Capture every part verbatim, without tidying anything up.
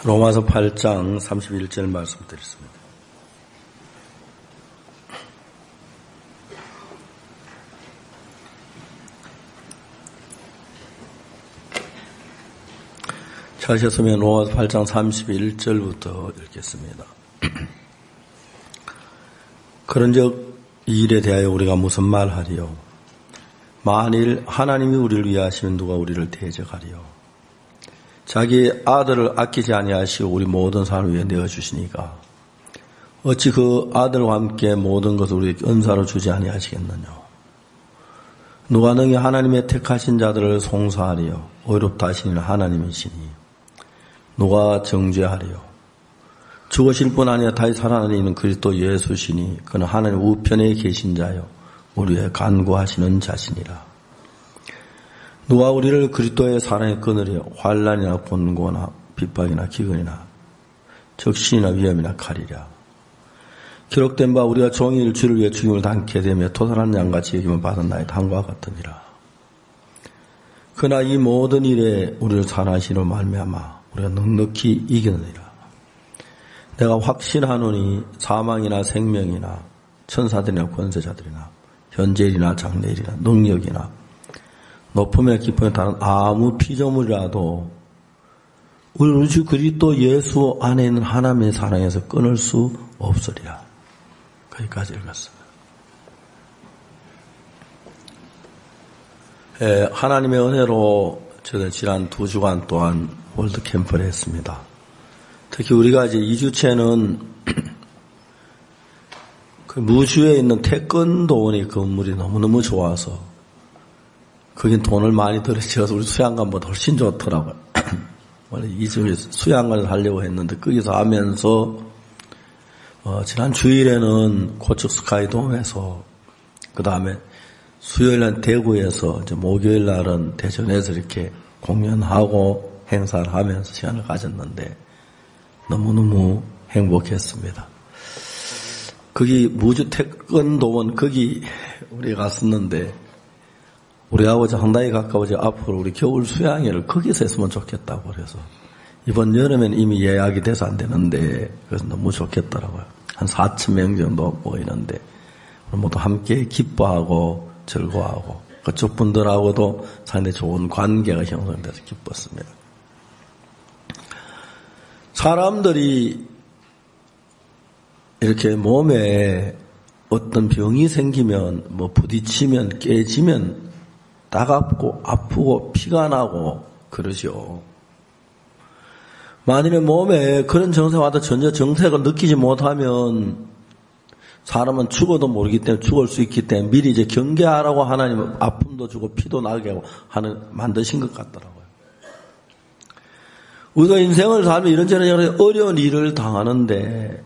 로마서 팔 장 삼십일 절 말씀 드렸습니다. 찾으셨으면 로마서 팔 장 삼십일 절부터 읽겠습니다. 그런즉 이 일에 대하여 우리가 무슨 말하리요? 만일 하나님이 우리를 위하시면 누가 우리를 대적하리요? 자기 아들을 아끼지 아니하시고 우리 모든 사람을 위해 내어주시니까 어찌 그 아들과 함께 모든 것을 우리에게 은사로 주지 아니하시겠느냐? 누가 능히 하나님의 택하신 자들을 송사하리요? 의롭다 하시는 하나님이시니 누가 정죄하리요? 죽으실 뿐 아니라 다시 살아나는 그리스도 예수시니 그는 하나님 우편에 계신 자요 우리 위해 간구하시는 자신이라. 누가 우리를 그리스도의 사랑에 끊으려 환난이나 곤고나 핍박이나 기근이나 적신이나 위험이나 칼이랴. 기록된 바 우리가 종일 주를 위해 죽임을 당케 되며 토살한 양같이 여김을 받은 나의 당과 같으니라. 그러나 이 모든 일에 우리를 사랑하시로 말미암아 우리가 넉넉히 이겼느니라. 내가 확신하노니 사망이나 생명이나 천사들이나 권세자들이나 현재일이나 장래일이나 능력이나 높음이나 깊음에 다른 아무 피조물이라도 우리 주 그리스도 예수 안에 있는 하나님의 사랑에서 끊을 수 없으리라. 거기까지 읽었습니다. 예, 하나님의 은혜로 저는 지난 두 주간 동안 월드 캠프를 했습니다. 특히 우리가 이제 이 주째는 그 무주에 있는 태권도원의 건물이 너무너무 좋아서 거긴 돈을 많이 들여서 우리 수양관보다 훨씬 좋더라고요. 원래 이 주에 수양관을 하려고 했는데 거기서 하면서 어, 지난 주일에는 고척 스카이돔에서 그 다음에 수요일날 대구에서 이제 목요일 날은 대전에서 이렇게 공연하고 행사를 하면서 시간을 가졌는데 너무너무 행복했습니다. 거기 무주 태권도원 거기 우리가 갔었는데 우리하고 상당히 가까워져 앞으로 우리 겨울 수양회를 거기서 했으면 좋겠다고 그래서 이번 여름엔 이미 예약이 돼서 안 되는데 그래서 너무 좋겠더라고요. 한 사천 명 정도 모이는데 모두 함께 기뻐하고 즐거워하고 그쪽 분들하고도 상당히 좋은 관계가 형성돼서 기뻤습니다. 사람들이 이렇게 몸에 어떤 병이 생기면 뭐 부딪히면 깨지면 따갑고 아프고 피가 나고 그러죠. 만일에 몸에 그런 증세가 와도 전혀 증세를 느끼지 못하면 사람은 죽어도 모르기 때문에 죽을 수 있기 때문에 미리 이제 경계하라고 하나님은 아픔도 주고 피도 나게 하고 하는 만드신 것 같더라고요. 우리가 인생을 살면 이런저런 어려운 일을 당하는데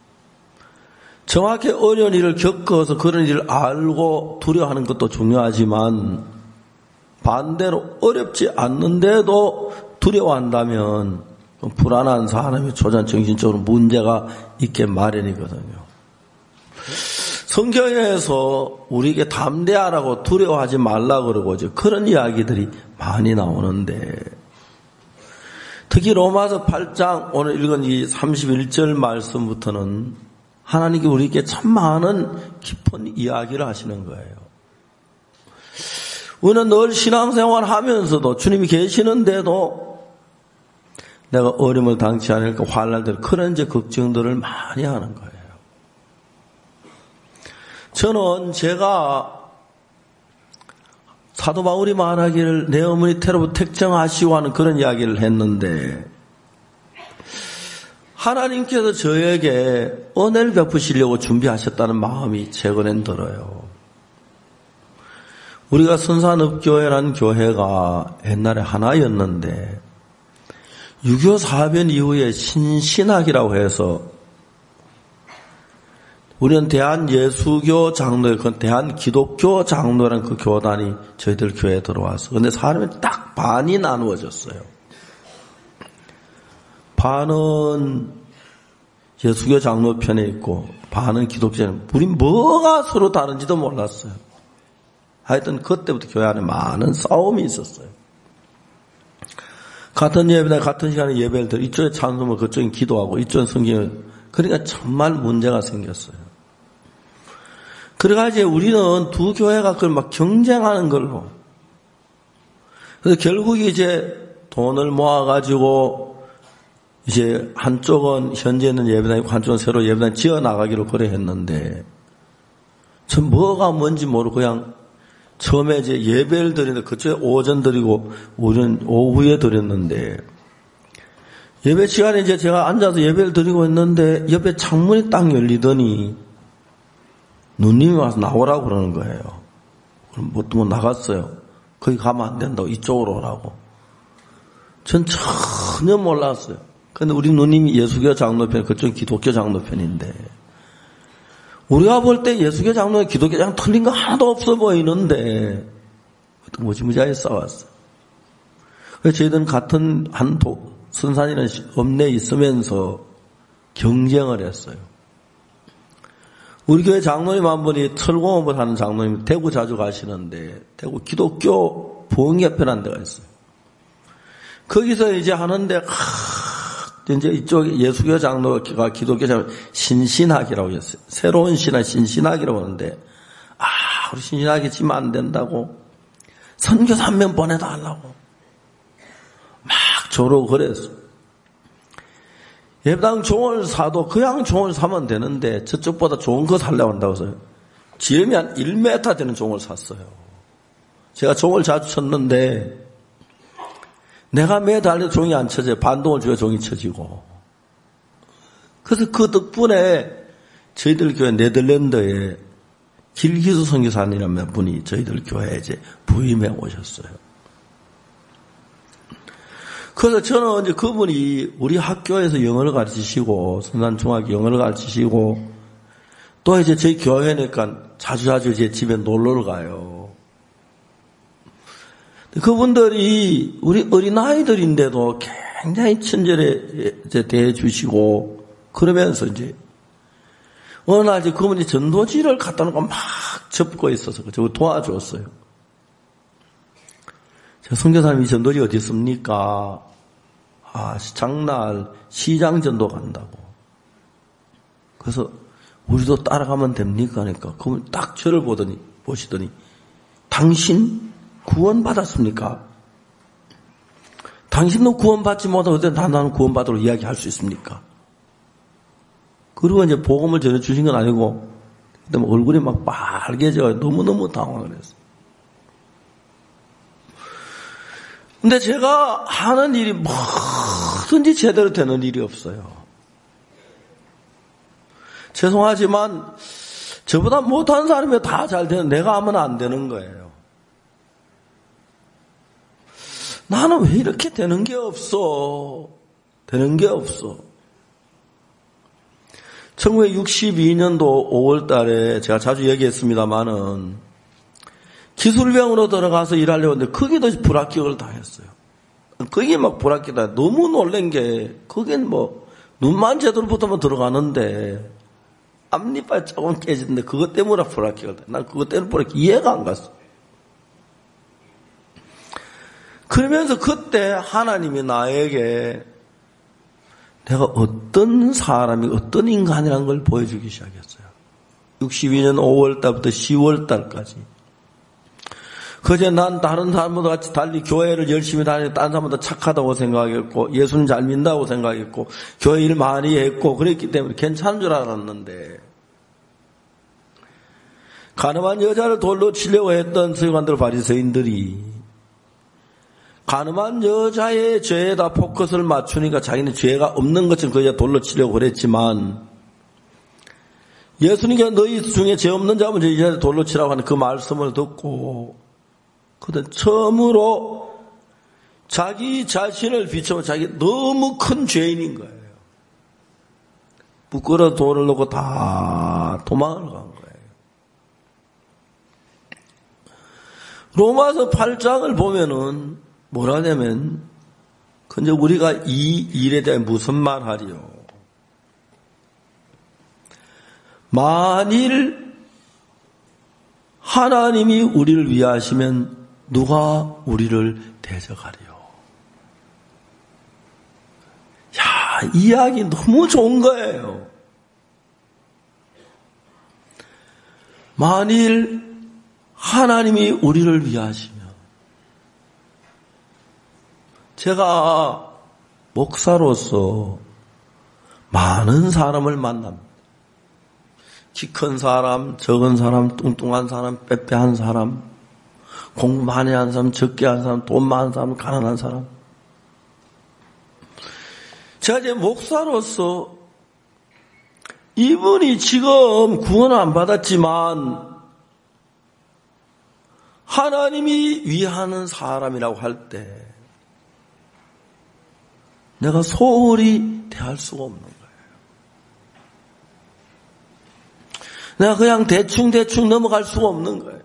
정확히 어려운 일을 겪어서 그런 일을 알고 두려워하는 것도 중요하지만 반대로 어렵지 않는데도 두려워한다면 불안한 사람이 초전 정신적으로 문제가 있게 마련이거든요. 성경에서 우리에게 담대하라고 두려워하지 말라고 그러고 그런 이야기들이 많이 나오는데 특히 로마서 팔 장 오늘 읽은 이 삼십일 절 말씀부터는 하나님께 우리에게 참 많은 깊은 이야기를 하시는 거예요. 우리는 늘 신앙생활 하면서도 주님이 계시는데도 내가 어려움을 당치 않을까 환난들 그런 이제 걱정들을 많이 하는 거예요. 저는 제가 사도 바울이 말하기를 내 어머니 태로부터 택정하시고 하는 그런 이야기를 했는데 하나님께서 저에게 은혜를 베푸시려고 준비하셨다는 마음이 최근엔 들어요. 우리가 선산읍교회라는 교회가 옛날에 하나였는데 유교 사변 이후에 신신학이라고 해서 우리는 대한예수교 장로회, 그 대한기독교 장로라는 그 교단이 저희들 교회에 들어와서 근데 사람이 딱 반이 나누어졌어요. 반은 예수교 장로 편에 있고 반은 기독교에 우리 뭐가 서로 다른지도 몰랐어요. 하여튼 그때부터 교회 안에 많은 싸움이 있었어요. 같은 예배당 같은 시간에 예배를 드려 이쪽에 찬송을 그쪽에 기도하고 이쪽에 성경을 그러니까 정말 문제가 생겼어요. 그래가 이제 우리는 두 교회가 그걸 막 경쟁하는 걸로. 그래서 결국 이제 돈을 모아가지고 이제 한쪽은 현재 있는 예배당이고 한쪽은 새로 예배당 지어 나가기로 그래 했는데 전 뭐가 뭔지 모르고 그냥 처음에 이제 예배를 드리는데 그쪽에 오전 드리고 우리는 오후에 드렸는데 예배 시간에 이제 제가 앉아서 예배를 드리고 있는데 옆에 창문이 딱 열리더니 누님이 와서 나오라고 그러는 거예요. 그럼 뭐, 뭐 나갔어요. 거기 가면 안 된다고 이쪽으로 오라고. 전 전혀 몰랐어요. 근데 우리 누님이 예수교 장로편, 그쪽 기독교 장로편인데 우리가 볼 때 예수교 장로는 기독교장 틀린 거 하나도 없어 보이는데 무지무지하게 싸웠어요. 그래서 저희들은 같은 한 도, 선산이라는 읍내에 있으면서 경쟁을 했어요. 우리 교회 장로님 한 분이 철공업을 하는 장로님 대구 자주 가시는데 대구 기독교 부흥협회라는 데가 있어요. 거기서 이제 하는데 하, 이제 이쪽 예수교 장로가 기독교 장로 신신학이라고 했어요. 새로운 신학 신신학이라고 하는데 아 우리 신신학이 지면 안 된다고 선교사 한 명 보내달라고 막 조르고 그랬어요. 예배당 종을 사도 그냥 종을 사면 되는데 저쪽보다 좋은 거 살려고 한다고 해서 지름이 한 일 미터 되는 종을 샀어요. 제가 종을 자주 쳤는데 내가 매달려 종이 안 쳐져요. 반동을 줘야 종이 쳐지고. 그래서 그 덕분에 저희들 교회 네덜란드에 길기수 선교사님이라는 분이 저희들 교회에 이제 부임해 오셨어요. 그래서 저는 이제 그분이 우리 학교에서 영어를 가르치시고, 선산중학교 영어를 가르치시고, 또 이제 저희 교회니까 자주자주 이제 집에 놀러를 가요. 그분들이 우리 어린아이들인데도 굉장히 친절히 이제 대해주시고, 그러면서 이제, 어느 날 이제 그분이 전도지를 갖다 놓고 막 접고 있어서 저 도와줬어요. 선교사님이 전도지 어디 있습니까? 아, 장날 시장 전도 간다고. 그래서 우리도 따라가면 됩니까? 그러니까 그분 딱 저를 보더니 보시더니 당신 구원 받았습니까? 당신도 구원 받지 못하고 어떻게 나는 구원 받으러 이야기할 수 있습니까? 그리고 이제 복음을 전해 주신 건 아니고 그다음에 얼굴이 막 빨개져 너무 너무 당황을 했어요. 근데 제가 하는 일이 뭐든지 제대로 되는 일이 없어요. 죄송하지만 저보다 못하는 사람이 다 잘 되는 내가 하면 안 되는 거예요. 나는 왜 이렇게 되는 게 없어? 되는 게 없어. 천구백육십이 년도 오월 달에 제가 자주 얘기했습니다마는 기술병으로 들어가서 일하려고 했는데 거기도 불합격을 당했어요. 거기 막 불합격다. 너무 놀란 게 거긴 뭐 눈만 제대로 붙으면 들어가는데 앞니빨 조금 깨지는데 그것 때문에 불합격을 당했어요. 난 그것 때문에 불합격 이해가 안 갔어. 그러면서 그때 하나님이 나에게 내가 어떤 사람이 어떤 인간이라는 걸 보여주기 시작했어요. 육십이 년 오월 달부터 시월 달까지. 그제 난 다른 사람보다 같이 달리 교회를 열심히 다니고 다른 사람보다 착하다고 생각했고 예수는 잘 믿는다고 생각했고 교회 일 많이 했고 그랬기 때문에 괜찮은 줄 알았는데 가늠한 여자를 돌로 치려고 했던 서기관들 바리새인들이 가늠한 여자의 죄에다 포커스를 맞추니까 자기는 죄가 없는 것처럼 그 여자 돌로 치려고 그랬지만 예수님께서 너희 중에 죄 없는 자면 저 여자를 돌로 치라고 하는 그 말씀을 듣고 그때 처음으로 자기 자신을 비춰보면 자기 너무 큰 죄인인 거예요. 부끄러워 돌을 놓고 다 도망을 간 거예요. 로마서 팔 장을 보면은 뭐라냐면 근데 우리가 이 일에 대해 무슨 말 하리요? 만일 하나님이 우리를 위하시면 누가 우리를 대적하리요? 이야기 너무 좋은 거예요. 만일 하나님이 우리를 위하시면, 제가 목사로서 많은 사람을 만납니다. 키 큰 사람, 적은 사람, 뚱뚱한 사람, 빼빼한 사람, 공부 많이 한 사람, 적게 한 사람, 돈 많은 사람, 가난한 사람. 제가 이제 목사로서 이분이 지금 구원을 안 받았지만 하나님이 위하는 사람이라고 할 때 내가 소홀히 대할 수가 없는 거예요. 내가 그냥 대충대충 넘어갈 수가 없는 거예요.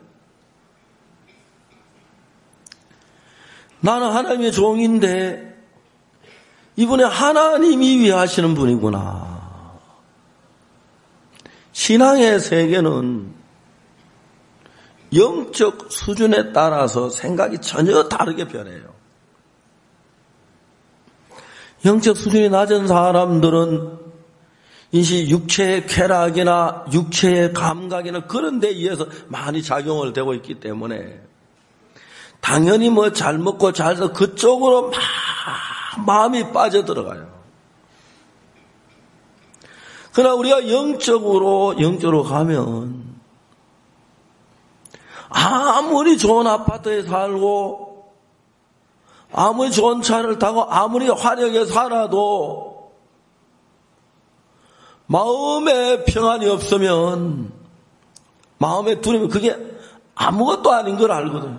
나는 하나님의 종인데 이분이 하나님이 위하시는 분이구나. 신앙의 세계는 영적 수준에 따라서 생각이 전혀 다르게 변해요. 영적 수준이 낮은 사람들은 이시 육체의 쾌락이나 육체의 감각이나 그런 데 의해서 많이 작용을 되고 있기 때문에 당연히 뭐 잘 먹고 잘 서 그쪽으로 막 마음이 빠져들어가요. 그러나 우리가 영적으로 영적으로 가면 아무리 좋은 아파트에 살고 아무리 좋은 차를 타고 아무리 화려하게 살아도 마음에 평안이 없으면, 마음에 두려면 그게 아무것도 아닌 걸 알거든요.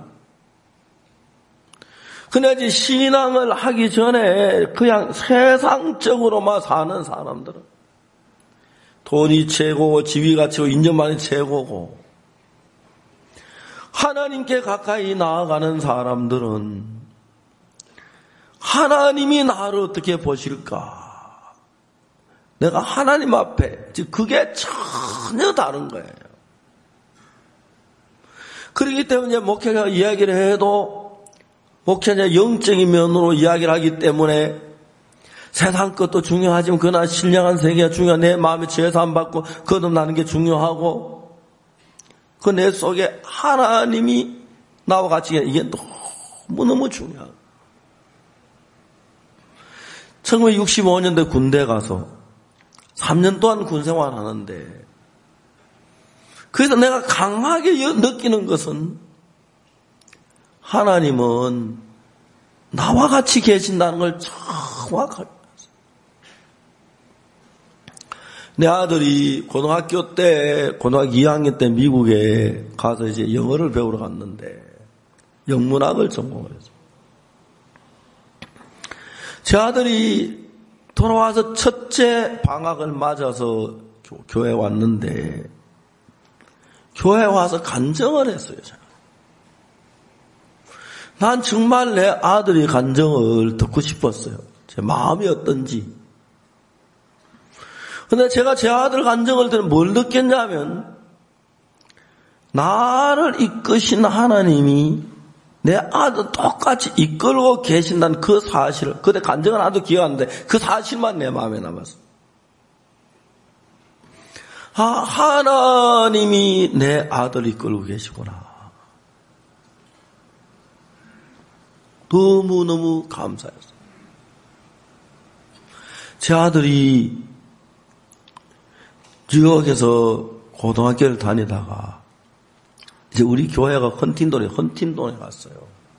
그러나 신앙을 하기 전에 그냥 세상적으로만 사는 사람들은 돈이 최고고 지위가 최고 인정만이 최고고 하나님께 가까이 나아가는 사람들은 하나님이 나를 어떻게 보실까? 내가 하나님 앞에, 즉 그게 전혀 다른 거예요. 그렇기 때문에 목회자가 이야기를 해도 목회자 영적인 면으로 이야기를 하기 때문에 세상 것도 중요하지만 그러나 신령한 세계가 중요한 내 마음에 죄사함 받고 거듭나는 게 중요하고 그 내 속에 하나님이 나와 같이 이게 너무너무 중요하고 천구백육십오 년도에 군대 가서 삼 년 동안 군생활 하는데 그래서 내가 강하게 느끼는 것은 하나님은 나와 같이 계신다는 걸 정확하게 내 아들이 고등학교 때, 고등학교 이 학년 때 미국에 가서 이제 영어를 배우러 갔는데, 영문학을 전공을 했어요. 제 아들이 돌아와서 첫째 방학을 맞아서 교회에 왔는데, 교회에 와서 간증을 했어요, 제가. 난 정말 내 아들의 간증을 듣고 싶었어요. 제 마음이 어떤지. 근데 제가 제 아들 간증을 들으면 뭘 느꼈냐면 나를 이끄신 하나님이 내 아들 똑같이 이끌고 계신다는 그 사실을 그때 간증은 아주 기억하는데 그 사실만 내 마음에 남았어요. 아, 하나님이 내 아들을 이끌고 계시구나. 너무너무 감사했어요. 제 아들이 뉴욕에서 고등학교를 다니다가 이제 우리 교회가 헌팅돈에 헌팅돈에 갔어요.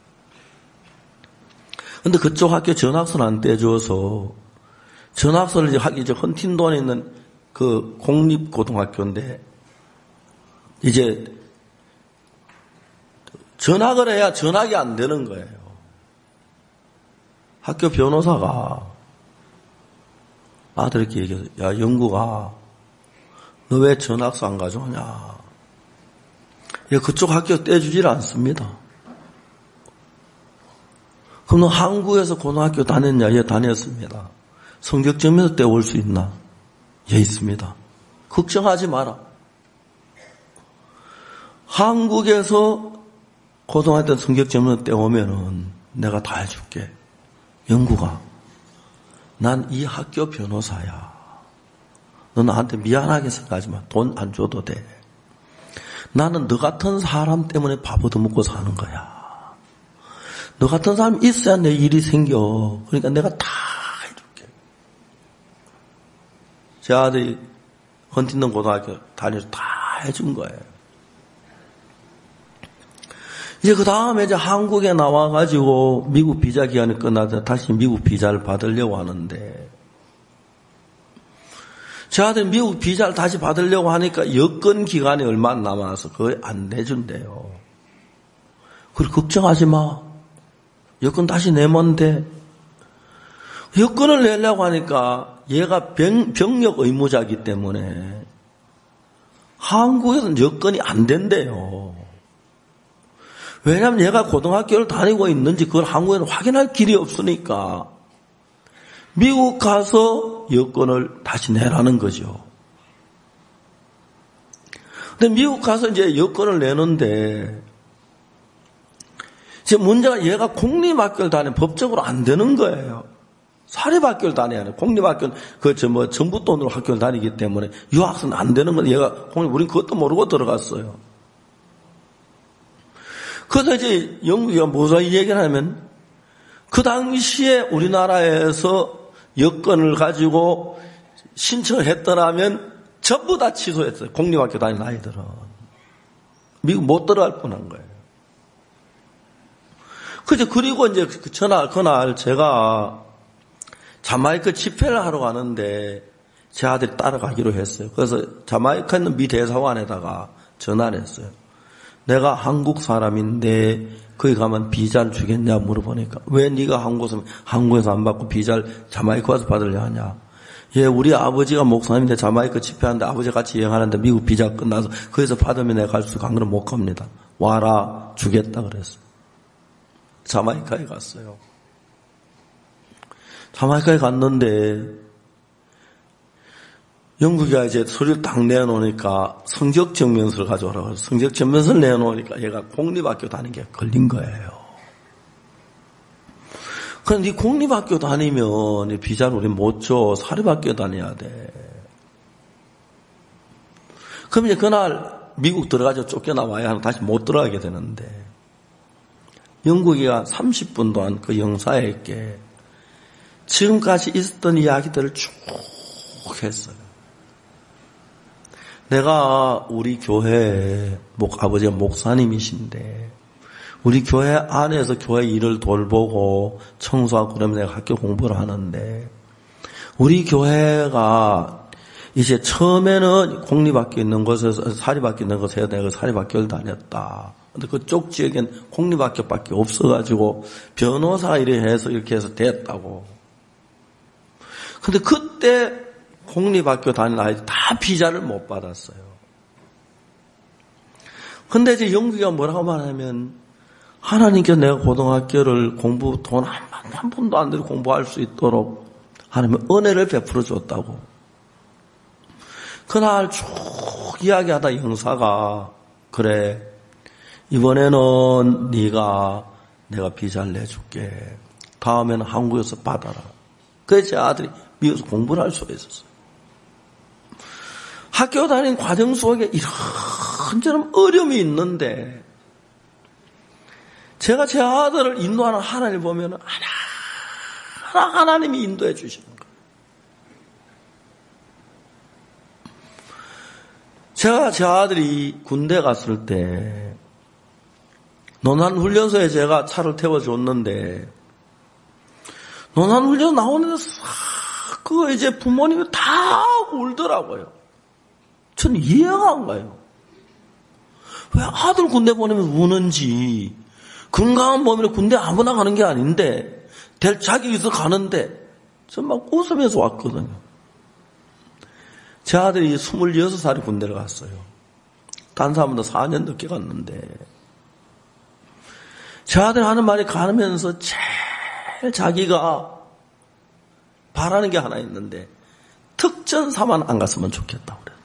근데 그쪽 학교 전학선 안 떼줘서 전학선을 이제 하기 이제 헌팅돈에 있는 그 공립고등학교인데 이제 전학을 해야 전학이 안 되는 거예요. 학교 변호사가 아들에게 얘기해서 야 영구가 너 왜 전학서 안 가져오냐? 야, 그쪽 학교 떼주질 않습니다. 그럼 너 한국에서 고등학교 다녔냐? 예, 다녔습니다. 성적점에서 떼올 수 있나? 예, 있습니다. 걱정하지 마라. 한국에서 고등학교 성적점에서 떼오면은 내가 다 해줄게. 영구가 난 이 학교 변호사야. 너 나한테 미안하게 생각하지 마. 돈 안 줘도 돼. 나는 너 같은 사람 때문에 밥 얻어먹고 사는 거야. 너 같은 사람이 있어야 내 일이 생겨. 그러니까 내가 다 해줄게. 제 아들이 헌팅턴 고등학교 다녀서 다 해준 거예요. 이제 그 다음에 이제 한국에 나와가지고 미국 비자 기간이 끝나서 다시 미국 비자를 받으려고 하는데, 제 아들이 미국 비자를 다시 받으려고 하니까 여권 기간이 얼마 안 남아서 거의 안 내준대요. 그리고 걱정하지 마. 여권 다시 내면 돼. 여권을 내려고 하니까 얘가 병, 병력 의무자이기 때문에 한국에서는 여권이 안 된대요. 왜냐하면 얘가 고등학교를 다니고 있는지 그걸 한국에는 확인할 길이 없으니까 미국 가서 여권을 다시 내라는 거죠. 근데 미국 가서 이제 여권을 내는데, 이제 문제가 얘가 공립학교를 다니면 법적으로 안 되는 거예요. 사립학교를 다녀야 해요. 공립학교는 그 저 뭐 정부 돈으로 학교를 다니기 때문에 유학생은 안 되는 건 얘가 공립, 우린 그것도 모르고 들어갔어요. 그래서 이제 영국이가 무슨 얘기를 하면, 그 당시에 우리나라에서 여권을 가지고 신청했더라면 전부 다 취소했어요. 공립학교 다니는 아이들은. 미국 못 들어갈 뻔한 거예요. 그죠. 그리고 이제 그 전날, 그날 제가 자마이카 집회를 하러 가는데 제 아들이 따라가기로 했어요. 그래서 자마이카 있는 미 대사관에다가 전화를 했어요. 내가 한국 사람인데 거기 가면 비자를 주겠냐 물어보니까, 왜 네가 한국에서, 한국에서 안 받고 비자를 자마이카 와서 받으려 하냐. 예, 우리 아버지가 목사님인데 자마이카 집회하는데 아버지 같이 여행하는데 미국 비자 끝나서 거기서 받으면 내가 갈 수 있고 안 그러면 못 갑니다. 와라, 주겠다 그랬어요. 자마이카에 갔어요. 자마이카에 갔는데 영국이가 이제 서류를 딱 내놓으니까 성적증명서를 가져오라고 해서 성적증명서를 내놓으니까 얘가 공립학교 다니는 게 걸린 거예요. 그런데 이 공립학교 다니면 비자를 우리 못 줘. 사립학교 다녀야 돼. 그럼 이제 그날 미국 들어가서 쫓겨나와야 하는, 다시 못 들어가게 되는데, 영국이가 삼십 분 동안 그 영사에게 지금까지 있었던 이야기들을 쭉 했어요. 내가 우리 교회 목, 아버지가 목사님이신데 우리 교회 안에서 교회 일을 돌보고 청소하고 그러면 내가 학교 공부를 하는데, 우리 교회가 이제 처음에는 공립학교 있는 곳에서 사립학교 있는 곳에서 내가 사립학교를 다녔다. 근데 그쪽 지역엔 공립학교밖에 없어가지고 변호사 일을 해서 이렇게 해서 됐다고. 근데 그때 공립학교 다니는 아이들 다 비자를 못 받았어요. 근데 이제 영국이가 뭐라고 말하면, 하나님께서 내가 고등학교를 공부 돈 한, 한 푼도 안 들고 공부할 수 있도록 하나님은 은혜를 베풀어 줬다고. 그날 쭉 이야기하다 영사가, 그래, 이번에는 네가 내가 비자를 내줄게. 다음에는 한국에서 받아라. 그래서 제 아들이 미국에서 공부를 할 수가 있었어요. 학교 다니는 과정 속에 이런저런 어려움이 있는데, 제가 제 아들을 인도하는 하나님을 보면 하나, 하나 하나님이 인도해 주시는 거예요. 제가 제 아들이 군대 갔을 때 논산훈련소에 제가 차를 태워줬는데, 논산훈련 나오는데 싹 그거 이제 부모님이 다 울더라고요. 전 이해가 안 가요. 왜 아들 군대 보내면 우는지. 건강한 몸이라 군대 아무나 가는 게 아닌데, 될 자격이 있어 가는데, 전 막 웃으면서 왔거든요. 제 아들이 스물여섯 살에 군대를 갔어요. 다른 사람보다 사 년 늦게 갔는데, 제 아들 하는 말이 가면서 제일 자기가 바라는 게 하나 있는데, 특전사만 안 갔으면 좋겠다고 그래요.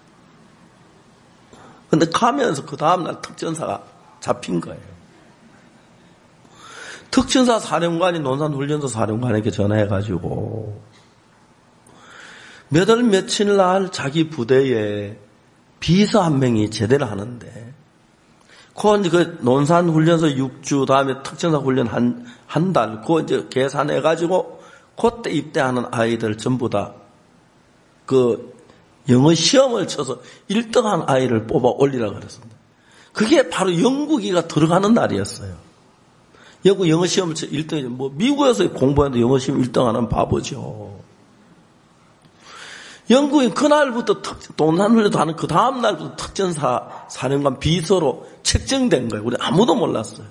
근데 가면서 그 다음날 특전사가 잡힌 거예요. 특전사 사령관이 논산훈련소 사령관에게 전화해가지고, 몇 월 며칠 날 자기 부대에 비서 한 명이 제대를 하는데, 그 이제 그 논산 훈련소 육 주, 다음에 특전사 훈련 한, 한 달, 그거 이제 계산해가지고, 그때 입대하는 아이들 전부 다, 그, 영어 시험을 쳐서 일 등 한 아이를 뽑아 올리라고 그랬습니다. 그게 바로 영국이가 들어가는 날이었어요. 영국 영어 시험을 쳐 일 등, 뭐, 미국에서 공부하는데 영어 시험 일 등 하는 바보죠. 영국인 그날부터 논산훈련도 하는 그 다음 날부터 특전사 사령관 비서로 책정된 거예요. 우리 아무도 몰랐어요.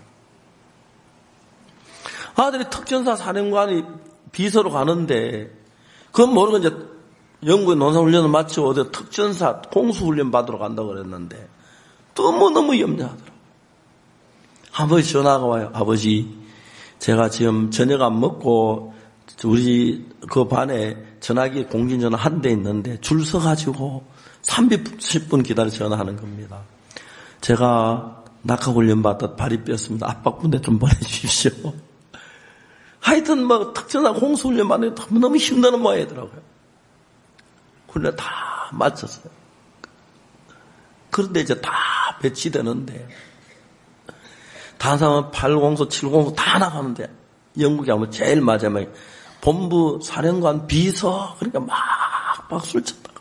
아들이 특전사 사령관이 비서로 가는데, 그건 모르고 이제 영국의 논산훈련을 마치고 어디 특전사 공수훈련 받으러 간다고 그랬는데, 너무너무 염려하더라고요. 아버지 전화가 와요. 아버지, 제가 지금 저녁 안 먹고 우리 그 반에 전화기 공중전화 한 대 있는데 줄 서가지고 삼십 분 기다려 전화하는 겁니다. 제가 낙하훈련 받다 발이 뼈습니다. 압박분대 좀 보내주십시오. 하여튼 뭐 특전사 공수훈련 받는 게 너무 힘드는 모양이더라고요. 훈련 다 마쳤어요. 그런데 이제 다 배치되는데, 다른 사람은 팔 공수, 칠 공수 다 나가는데, 영국이 하면 제일 마지막에 본부 사령관 비서, 그러니까 막 박수를 쳤다.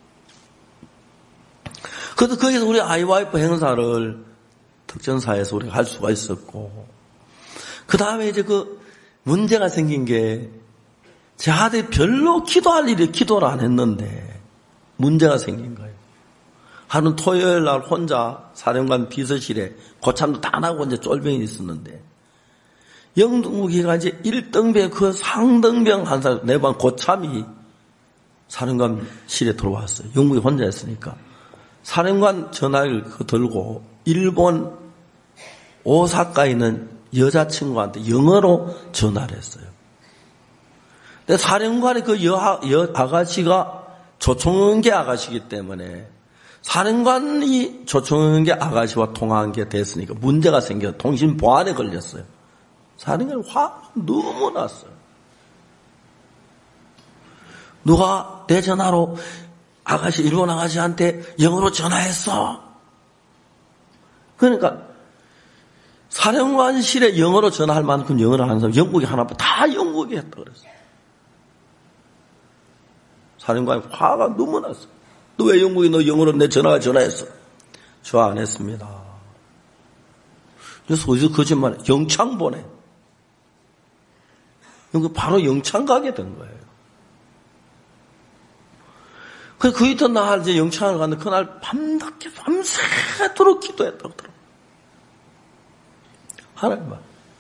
그래서 거기서 우리 아이와이프 행사를 특전사에서 우리가 할 수가 있었고, 그 다음에 이제 그 문제가 생긴 게, 제 아들이 별로 기도할 일이 기도를 안 했는데, 문제가 생긴 거예요. 하는 토요일 날 혼자 사령관 비서실에 고참도 다 나고 이제 쫄병이 있었는데, 영국이가 이제 일 등병 그 상등병 한 사람, 내 방 고참이 사령관실에 들어왔어요. 영국이 혼자 했으니까. 사령관 전화기를 들고 일본 오사카에 있는 여자친구한테 영어로 전화를 했어요. 근데 사령관이 그 여, 여 아가씨가 조총은계 아가씨이기 때문에 사령관이 조총은계 아가씨와 통화한 게 됐으니까 문제가 생겨서 통신 보안에 걸렸어요. 사령관이 화가 너무 났어요. 누가 내 전화로 아가씨, 일본 아가씨한테 영어로 전화했어. 그러니까 사령관실에 영어로 전화할 만큼 영어를 하는 사람 영국이 하나뿐, 다 영국이 했다 그랬어요. 사령관이 화가 너무 났어요. 너 왜 영국이 너 영어로 내 전화가 전화했어? 저 안 했습니다. 그래서 어디서 거짓말해? 영창 보내. 영국 바로 영창 가게 된 거예요. 그래서 그 이튿날 이제 영창을 갔는데 그날 밤늦게 밤새도록 기도했다고 들어. 하나님만.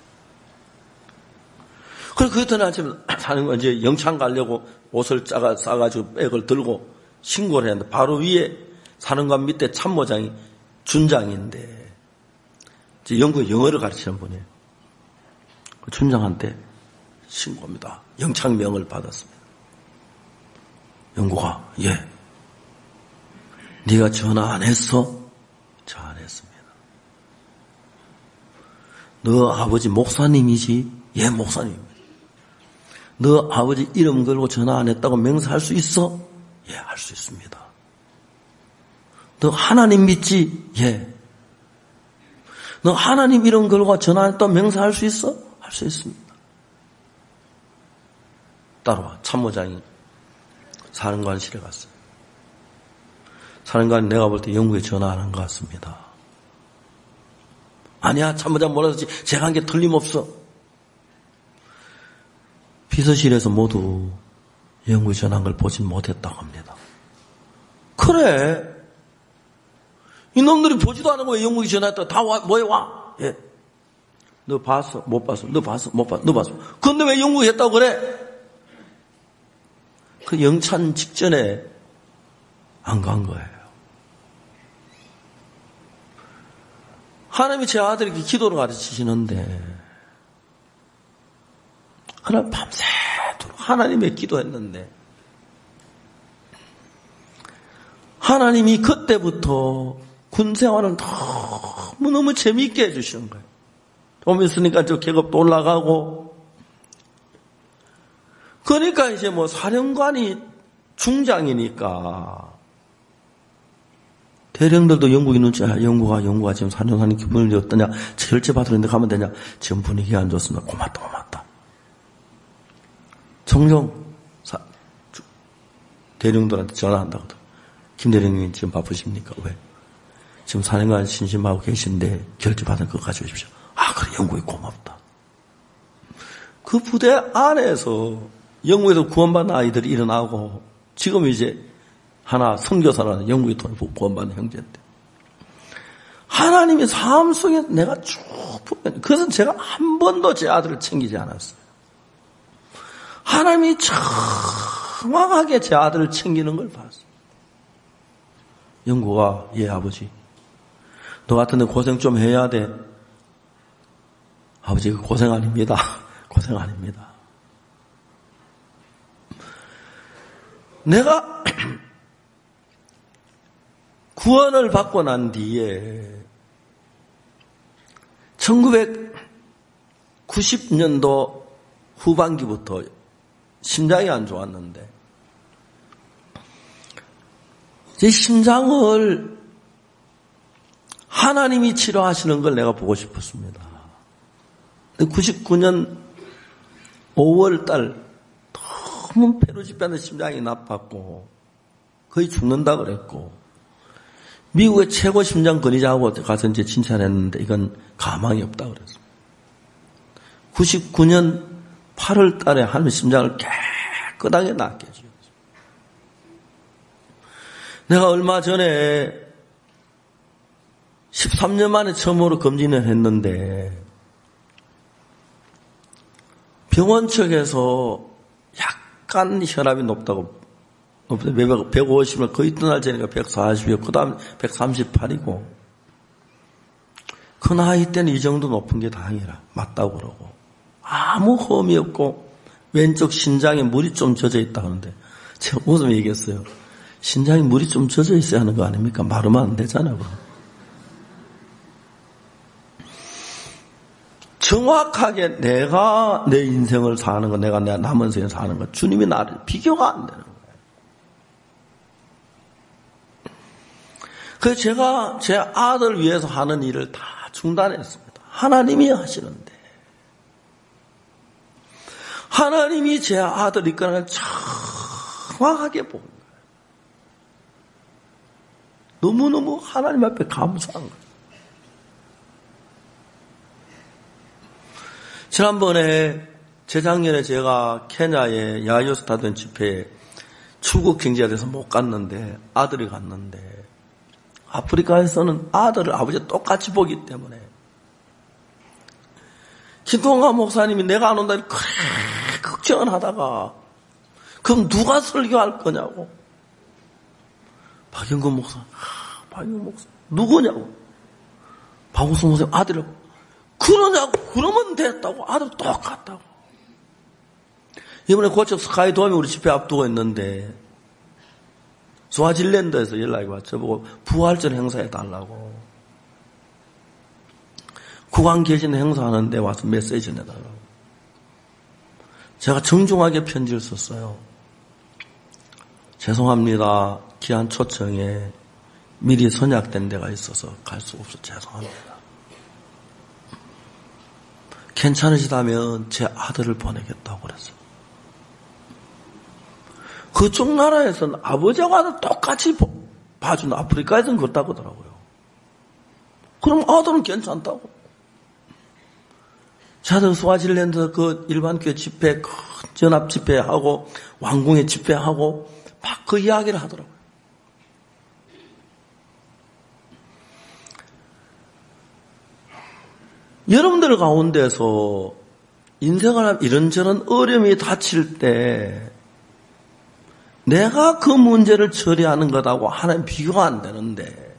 그래서 그 이튿날 아침에 사는 건 이제 영창 가려고 옷을 짜가 싸가지고 백을 들고 신고를 했는데 바로 위에 사령관 밑에 참모장이 준장인데 이제 영국에 영어를 가르치는 분이에요. 그 준장한테 신고합니다. 영창명을 받았습니다. 영국아, 예. 네가 전화 안 했어? 저 안 했습니다. 너 아버지 목사님이지? 예, 목사님입니다. 너 아버지 이름 걸고 전화 안 했다고 맹세할 수 있어? 예, 할 수 있습니다. 너 하나님 믿지? 예. 너 하나님 이름 걸고 전화 안 했다고 맹세할 수 있어? 할 수 있습니다. 따라와. 참모장이 사령관실에 갔어요. 사령관이 내가 볼 때 영국에 전화 안 한 것 같습니다. 아니야, 참모장 뭐라 그러지? 제가 한 게 틀림없어. 비서실에서 모두 영국에 전화한 걸 보진 못했다고 합니다. 그래. 이놈들이 보지도 않은 거야. 영국에 전화했다. 다 와, 뭐해 와? 예. 너 봤어? 못 봤어? 너 봤어? 못 봤어? 너 봤어? 근데 왜 영국에 했다고 그래? 그 영찬 직전에 안 간 거예요. 하나님이 제 아들에게 기도를 가르치시는데 그날 밤새도록 하나님의 기도했는데 하나님이 그때부터 군생활을 너무너무 재미있게 해주시는 거예요. 좀 있으니까 저 계급도 올라가고 그러니까 이제 뭐 사령관이 중장이니까 대령들도 영국이 눈치, 아, 영국아, 영국아, 지금 산전사님 기분이 어떠냐? 절제 받으려는데 가면 되냐? 지금 분위기가 안 좋습니다. 고맙다, 고맙다. 정정, 사, 주, 대령들한테 전화한다거든. 김 대령님 지금 바쁘십니까? 왜? 지금 사령관 신심하고 계신데 결제 받은 거 가져오십시오. 아, 그래, 영국이 고맙다. 그 부대 안에서 영국에서 구원받은 아이들이 일어나고 지금 이제 하나 선교사라는 영국의 돈을 구원받는 형제인데 하나님의 삶 속에 내가 쭉 보면 그것은 제가 한 번도 제 아들을 챙기지 않았어요. 하나님이 정확하게 제 아들을 챙기는 걸 봤어요. 영국아, 예 아버지, 너 같은 데 고생 좀 해야 돼. 아버지, 그 고생 아닙니다. 고생 아닙니다. 내가 구원을 받고 난 뒤에 천구백구십 년도 후반기부터 심장이 안 좋았는데 제 심장을 하나님이 치료하시는 걸 내가 보고 싶었습니다. 구십구 년 오월 달 너무 페루지페는 심장이 나빴고 거의 죽는다 그랬고 미국의 최고 심장 권위자하고 가서 이제 칭찬했는데 이건 가망이 없다 그랬어요. 구십구 년 팔월 달에 하나님 심장을 깨끗하게 낫게 해주셨어요. 내가 얼마 전에 십삼 년 만에 처음으로 검진을 했는데 병원 측에서 약간 혈압이 높다고, 백오십을 거의 떠날 전이니까 백사십이고, 그 다음 백삼십팔이고, 그 나이 때는 이 정도 높은 게 다행이라, 맞다고 그러고, 아무 험이 없고, 왼쪽 신장에 물이 좀 젖어 있다 하는데, 제가 무슨 얘기했어요? 신장에 물이 좀 젖어 있어야 하는 거 아닙니까? 마르면 안 되잖아요, 그럼. 정확하게 내가 내 인생을 사는 거, 내가 내 남은 생을 사는 거, 주님이 나를 비교가 안 되는 거예요. 그래서 제가 제 아들 위해서 하는 일을 다 중단했습니다. 하나님이 하시는데, 하나님이 제 아들 이끌어가는 걸 정확하게 보는 거예요. 너무너무 하나님 앞에 감사한 거예요. 지난번에 재작년에 제가 케냐의 야요스타든 집회에 출국 경제가 돼서 못 갔는데 아들이 갔는데 아프리카에서는 아들을 아버지가 똑같이 보기 때문에 김동관 목사님이 내가 안 온다니 그래 걱정을 하다가 그럼 누가 설교할 거냐고 박영근 목사 아, 박영근 목사 누구냐고 박우수 목사님 아들이라고 그러냐고, 그러면 됐다고. 아들 똑같다고. 이번에 고척 스카이 돔이 우리 집회 앞두고 있는데, 스와질랜드에서 연락이 왔죠. 저보고 부활절 행사해달라고. 국왕 계신 행사하는데 와서 메시지 내달라고. 제가 정중하게 편지를 썼어요. 죄송합니다. 귀한 초청에 미리 선약된 데가 있어서 갈 수 없어 죄송합니다. 괜찮으시다면 제 아들을 보내겠다고 그랬어요. 그쪽 나라에서는 아버지하고 아들 똑같이 봐주는 아프리카에서는 그렇다고 하더라고요. 그럼 아들은 괜찮다고. 자들 스와질랜드 그 일반교회 집회, 큰 전합 집회하고 왕궁의 집회하고 막 그 이야기를 하더라고요. 여러분들 가운데서 인생을 이런저런 어려움이 닥칠 때 내가 그 문제를 처리하는 것하고 하나님 비교가 안 되는데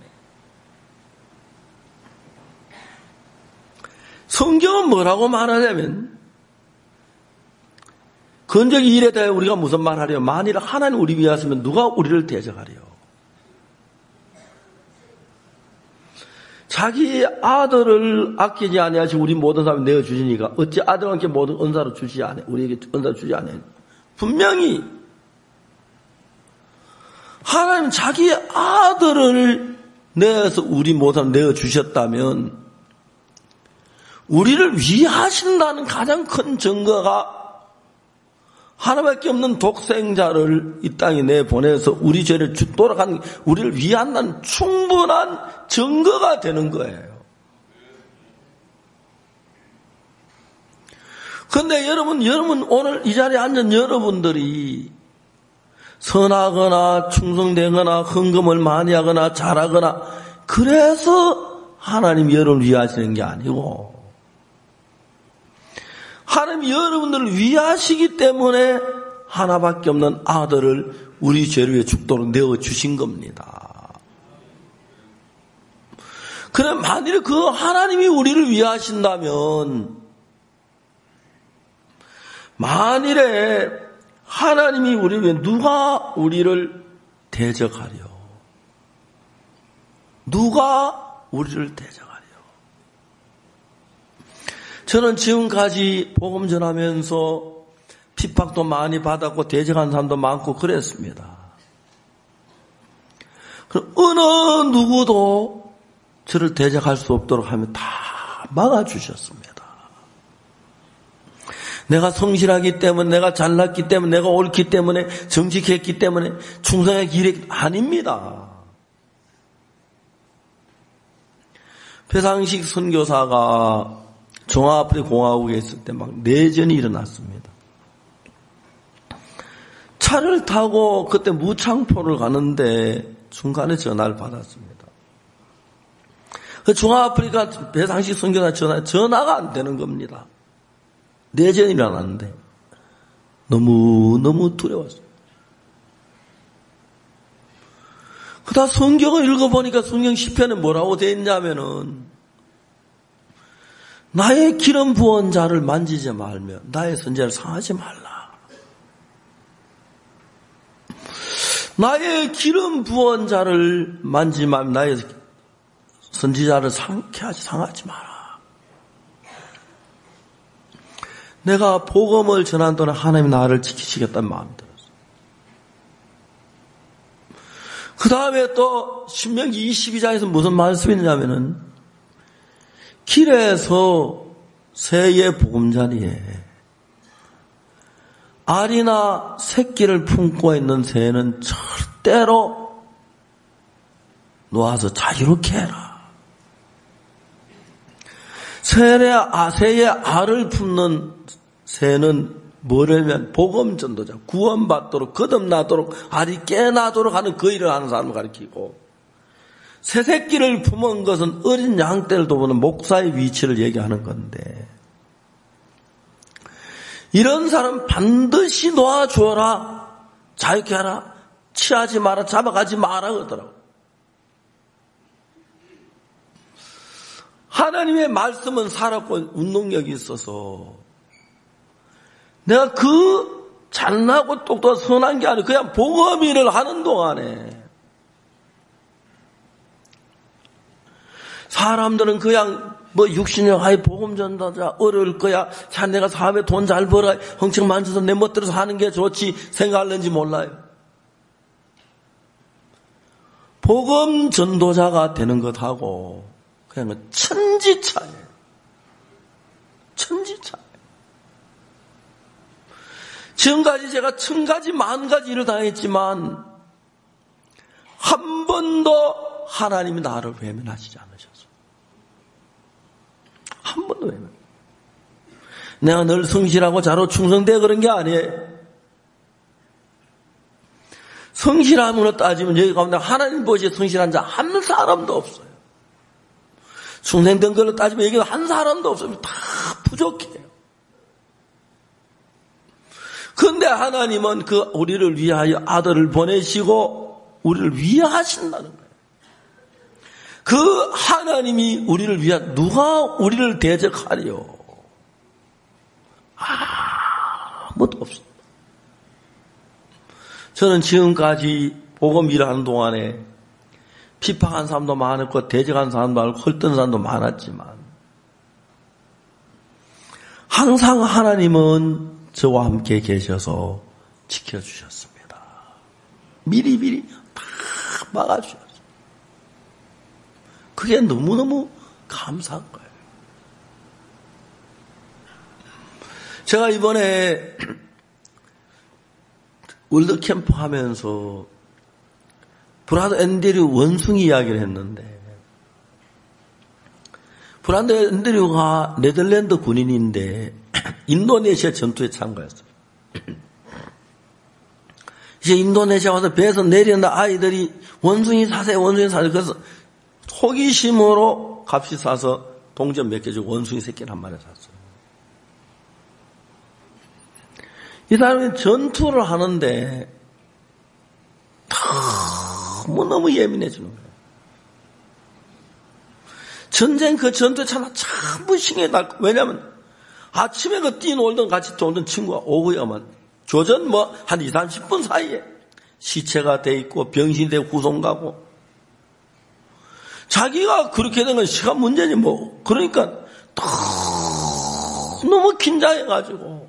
성경은 뭐라고 말하냐면 건적 이 일에 대해 우리가 무슨 말하려 만일 하나님 우리 위에 하시면 누가 우리를 대적하려 자기 아들을 아끼지 아니하시고 우리 모든 사람이 내어주시니까 어찌 아들에게 모든 은사를 주지 않아 우리에게 은사를 주지 않아 분명히 하나님 자기 아들을 내어서 우리 모두 내어주셨다면 우리를 위하신다는 가장 큰 증거가 하나밖에 없는 독생자를 이 땅에 내보내서 우리 죄를 돌아가는, 우리를 위한다는 충분한 증거가 되는 거예요. 그런데 여러분, 여러분 오늘 이 자리에 앉은 여러분들이 선하거나 충성되거나 헌금을 많이 하거나 잘하거나 그래서 하나님이 여러분을 위하시는 게 아니고 하나님이 여러분들을 위하시기 때문에 하나밖에 없는 아들을 우리 죄를 위해 죽도록 내어주신 겁니다. 그래 만일 그 하나님이 우리를 위하신다면 만일에 하나님이 우리를 위해 누가 우리를 대적하려? 누가 우리를 대적하려? 저는 지금까지 복음 전하면서 핍박도 많이 받았고 대적한 사람도 많고 그랬습니다. 그럼 어느 누구도 저를 대적할 수 없도록 하면 다 막아주셨습니다. 내가 성실하기 때문에, 내가 잘났기 때문에, 내가 옳기 때문에, 정직했기 때문에, 충성의 길이 아닙니다. 배상식 선교사가 정아프리카 공화국에 있을 때 막 내전이 일어났습니다. 차를 타고 그때 무창포를 가는데 중간에 전화를 받았습니다. 그 중아프리카 배상식 선교사 전화, 전화가 안 되는 겁니다. 내전이 일어났는데 너무너무 두려웠어요. 그다 성경을 읽어보니까 성경 시편에 뭐라고 되어 있냐면은 나의 기름 부은 자를 만지지 말며 나의 선지자를 상하지 말라. 나의 기름 부은 자를 만지지 말며 나의 선지자를 상케하지 상하지 마라. 내가 복음을 전한 동안 하나님이 나를 지키시겠다는 마음이 들었어요. 그 다음에 또 신명기 이십이 장에서 무슨 말씀이 있냐면은 길에서 새의 보금자리에 알이나 새끼를 품고 있는 새는 절대로 놓아서 자유롭게 해라. 새의, 아, 새의 알을 품는 새는 뭐냐면 복음 전도자, 구원받도록 거듭나도록 알이 깨나도록 하는 그 일을 하는 사람을 가리키고 새 새끼를 품은 것은 어린 양떼를 돕는 목사의 위치를 얘기하는 건데 이런 사람 반드시 놓아주어라, 자유케 하라, 취하지 마라, 잡아가지 마라 그러더라고. 하나님의 말씀은 살았고 운동력이 있어서 내가 그 잘나고 똑똑한 선한 게 아니고 그냥 복음 일을 하는 동안에 사람들은 그냥 뭐 육십 년 하에 복음 전도자 어려울 거야. 자, 내가 사업에 돈 잘 벌어 헝청 만져서 내 멋대로 사는 게 좋지 생각하는지 몰라요. 복음 전도자가 되는 것하고 그냥 천지차이에요. 천지차이. 지금까지 제가 천 가지 만 가지 일을 당했지만 한 번도 하나님이 나를 외면하시지 않으셨어요. 한 번도 외면. 내가 늘 성실하고 잘하고 충성되어 그런 게 아니에요. 성실함으로 따지면 여기 가운데 하나님 보시기에 성실한 자 한 사람도 없어요. 충성된 걸로 따지면 여기 한 사람도 없어요. 다 부족해요. 그런데 하나님은 그 우리를 위하여 아들을 보내시고 우리를 위하신다는 거예요. 그 하나님이 우리를 위하 누가 우리를 대적하리요? 아무도 없습니다. 저는 지금까지 복음 일하는 동안에 핍박한 사람도 많았고 대적한 사람도 많고 헐뜯은 사람도 많았지만 항상 하나님은 저와 함께 계셔서 지켜주셨습니다. 미리미리 다 막아주셨어요. 그게 너무너무 감사한 거예요. 제가 이번에 월드캠프 하면서 브라더 앤드류 원숭이 이야기를 했는데, 브라더 앤드류가 네덜란드 군인인데 인도네시아 전투에 참가했어요. 이제 인도네시아 와서 배에서 내리는데 아이들이 원숭이 사세요, 원숭이 사세요. 그래서 호기심으로 값이 사서 동전 몇 개 주고 원숭이 새끼를 한 마리 샀어요. 이 사람이 전투를 하는데 너무너무 예민해지는 거예요. 전쟁 그 전투에 참 전부 신경이 날 거예요. 왜냐하면 아침에 그 뛰놀던 같이 놀던 친구가 오후에 오면 교전 뭐 한 이, 삼십 분 사이에 시체가 돼 있고 병신이 되고 후송 가고, 자기가 그렇게 된 건 시간 문제지 뭐. 그러니까 너무 긴장해가지고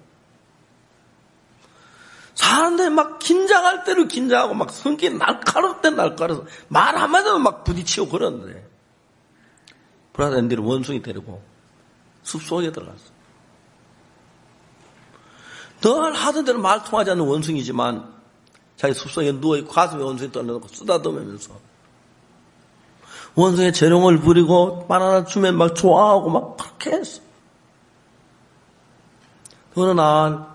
사람들이 막 긴장할 때로 긴장하고 막 성격이 날카로울 때 날카로워서 말 한마디도 막 부딪히고 그러는데, 브라더 앤드류 원숭이 데리고 숲속에 들어갔어. 늘 하던 대로 말 통하지 않는 원숭이지만 자기 숲속에 누워있고 가슴에 원숭이 떨려놓고 쓰다듬으면서 원숭이의 재롱을 부리고 바나나 주면 막 좋아하고 막 그렇게 했어. 어느 날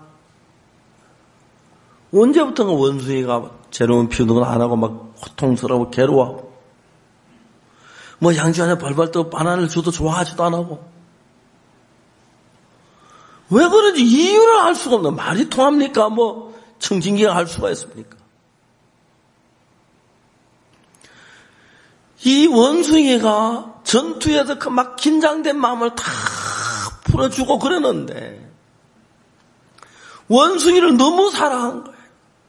언제부턴가 원숭이가 재롱을 피우는 건 안 하고 막 고통스러워 괴로워하고, 뭐 양주 안에 발발 떠 바나나를 줘도 좋아하지도 안 하고, 왜 그런지 이유를 알 수가 없는, 말이 통합니까? 뭐 청진기가 할 수가 있습니까? 이 원숭이가 전투에서 그 막 긴장된 마음을 다 풀어주고 그러는데 원숭이를 너무 사랑한 거예요.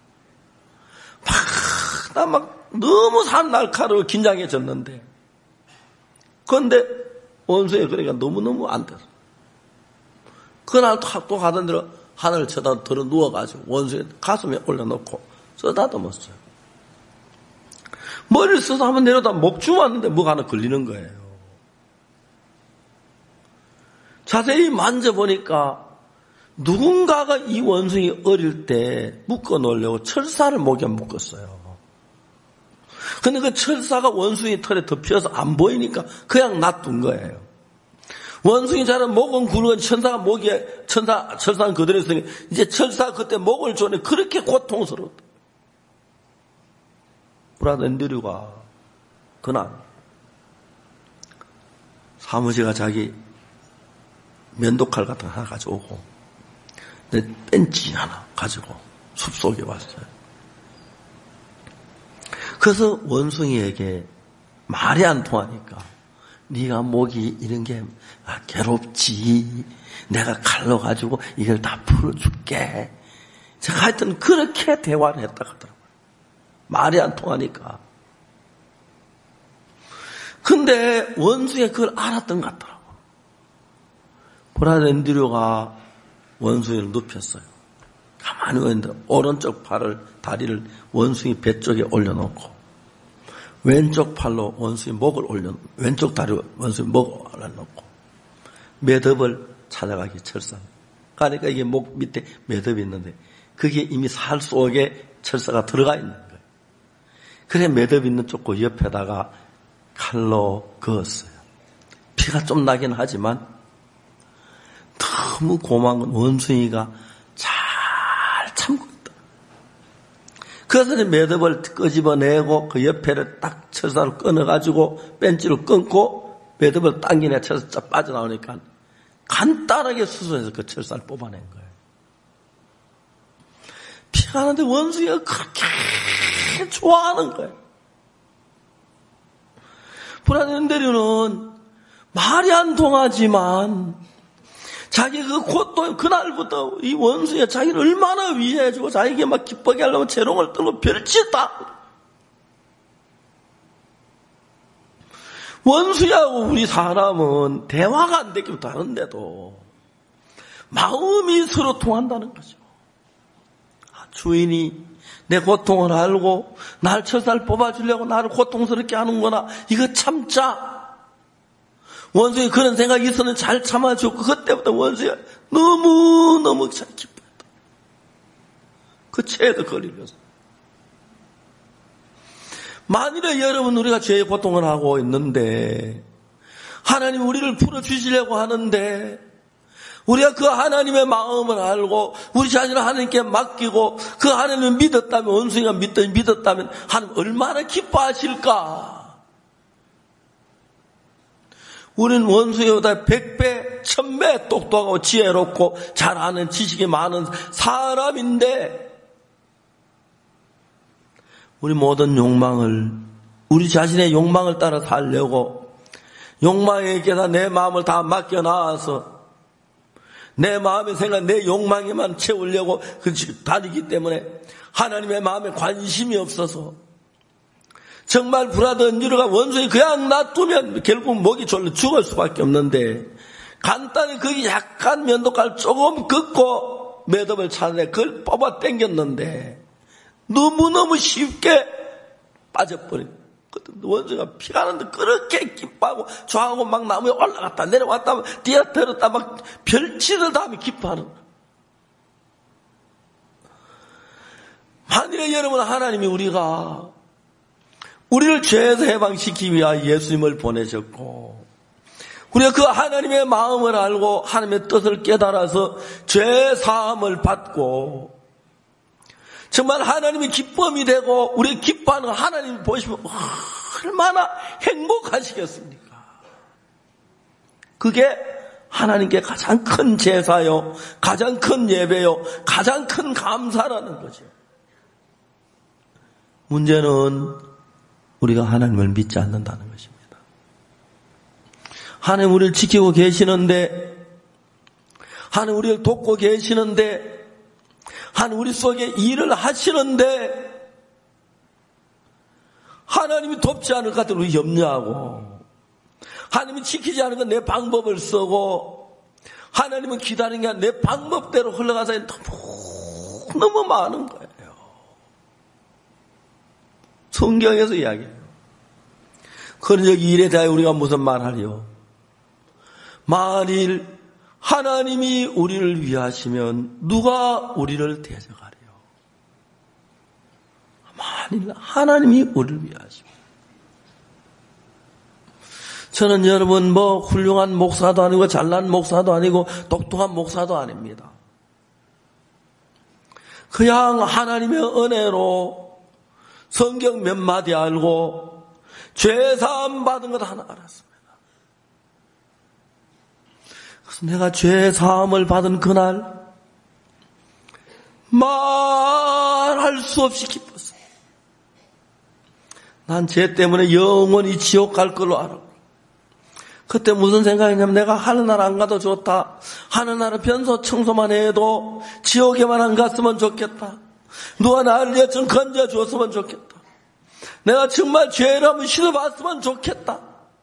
막, 나 막 너무 산 날카로워 긴장해졌는데, 그런데 원숭이가 그러니까 너무너무 안 됐어. 그날 또 가던 대로 하늘을 쳐다 들어 누워가지고 원숭이 가슴에 올려놓고 쓰다듬었어요. 머리를 써서 한번 내려다 목 주웠는데 뭐가 하나 걸리는 거예요. 자세히 만져보니까 누군가가 이 원숭이 어릴 때 묶어 놓으려고 철사를 목에 묶었어요. 근데 그 철사가 원숭이 털에 덮여서 안 보이니까 그냥 놔둔 거예요. 원숭이 자는 목은 굵은 천사가 목에, 천사, 철사는 그대로 있으니 이제 철사 그때 목을 조네 그렇게 고통스러웠다. 브라더 앤드류가 그날 사무실가 자기 면도칼 같은 거 하나 가져오고 내 벤치 하나 가지고 숲속에 왔어요. 그래서 원숭이에게 말이 안 통하니까 네가 목이 이런 게 아, 괴롭지. 내가 칼로 가지고 이걸 다 풀어줄게. 제가 하여튼 그렇게 대화를 했다 하더라고요. 말이 안 통하니까. 근데 원숭이가 그걸 알았던 것 같더라고요. 브라더 앤드류가 원숭이를 눕혔어요. 가만히 있는데 오른쪽 팔을, 다리를 원숭이 배 쪽에 올려놓고 왼쪽 팔로 원숭이 목을 올려, 왼쪽 다리로 원숭이 목을 올려놓고 매듭을 찾아가기 철사. 그러니까 이게 목 밑에 매듭이 있는데 그게 이미 살 속에 철사가 들어가 있는 거예요. 그래 매듭 있는 쪽 그 옆에다가 칼로 그었어요. 피가 좀 나긴 하지만 너무 고마운 건 원숭이가 잘 참고 있다. 그래서 매듭을 끄집어내고 그 옆에를 딱 철사를 끊어가지고 벤치를 끊고 매듭을 당기내 철사 쫙 빠져나오니까 간단하게 수술해서 그 철사를 뽑아낸 거예요. 피가 나는데 원숭이가 그렇게 좋아하는 거예요. 브라더 앤드류는 말이 안 통하지만 자기 그 고통, 그날부터 이 원숭이가 자기를 얼마나 위해주고 자기에게 막 기쁘게 하려고 재롱을 떨고 별짓다. 원숭이하고 우리 사람은 대화가 안 되기도 다른데도 마음이 서로 통한다는 거죠. 주인이 내 고통을 알고 날 철살 뽑아주려고 나를 고통스럽게 하는구나. 이거 참자. 원수에 그런 생각이 있었는데 잘 참아주고 그때부터 원수가 너무너무 잘 기뻐했다. 그 죄에도 걸리면서. 만일에 여러분 우리가 죄의 고통을 하고 있는데 하나님 우리를 풀어주시려고 하는데 우리가 그 하나님의 마음을 알고 우리 자신을 하나님께 맡기고 그 하나님을 믿었다면 원수가 믿더, 믿었다면 하나님 얼마나 기뻐하실까. 우리는 원수보다 백배 천배 똑똑하고 지혜롭고 잘 아는 지식이 많은 사람인데 우리 모든 욕망을 우리 자신의 욕망을 따라 살려고 욕망에게다 내 마음을 다 맡겨놔서 내 마음의 생각, 내 욕망에만 채우려고 다니기 때문에 하나님의 마음에 관심이 없어서 정말 불하던 유로가 원수에 그냥 놔두면 결국 목이 졸려 죽을 수밖에 없는데 간단히 거기 약간 면도칼 조금 긋고 매듭을 찾아내 그걸 뽑아 당겼는데 너무너무 쉽게 빠져버린 원수가 피가 나는데 그렇게 기뻐하고 좋아하고 막 나무에 올라갔다 내려왔다 뛰어들었다 막 별짓을 다 하며 기뻐하는 거야. 만일에 여러분 하나님이 우리가 우리를 죄에서 해방시키기 위하여 예수님을 보내셨고 우리가 그 하나님의 마음을 알고 하나님의 뜻을 깨달아서 죄 사함을 받고 정말 하나님의 기쁨이 되고 우리 기뻐하는 하나님 보시면 얼마나 행복하시겠습니까? 그게 하나님께 가장 큰 제사요, 가장 큰 예배요, 가장 큰 감사라는 거죠. 문제는 우리가 하나님을 믿지 않는다는 것입니다. 하나님 우리를 지키고 계시는데 하나님 우리를 돕고 계시는데 하나님 우리 속에 일을 하시는데 하나님이 돕지 않을 것 같아 우리 염려하고 하나님이 지키지 않은 건 내 방법을 쓰고 하나님은 기다리는 게 내 방법대로 흘러가서 너무 너무 많은 거예요. 성경에서 이야기해요. 그런 이 일에 대하여 우리가 무슨 말하리요? 만일 하나님이 우리를 위하시면 누가 우리를 대적하리요? 만일 하나님이 우리를 위하시면. 저는 여러분 뭐 훌륭한 목사도 아니고 잘난 목사도 아니고 똑똑한 목사도 아닙니다. 그냥 하나님의 은혜로 성경 몇 마디 알고 죄사함 받은 것 하나 알았습니다. 그래서 내가 죄사함을 받은 그날 말할 수 없이 기뻤어요. 난 죄 때문에 영원히 지옥 갈 걸로 알아. 그때 무슨 생각이냐면 내가 하늘나라 안 가도 좋다. 하늘나라 변소 청소만 해도 지옥에만 안 갔으면 좋겠다. 누가 나를 위해 좀 건져줬으면 좋겠다. 내가 정말 죄를 한번 씻어봤으면 좋겠다.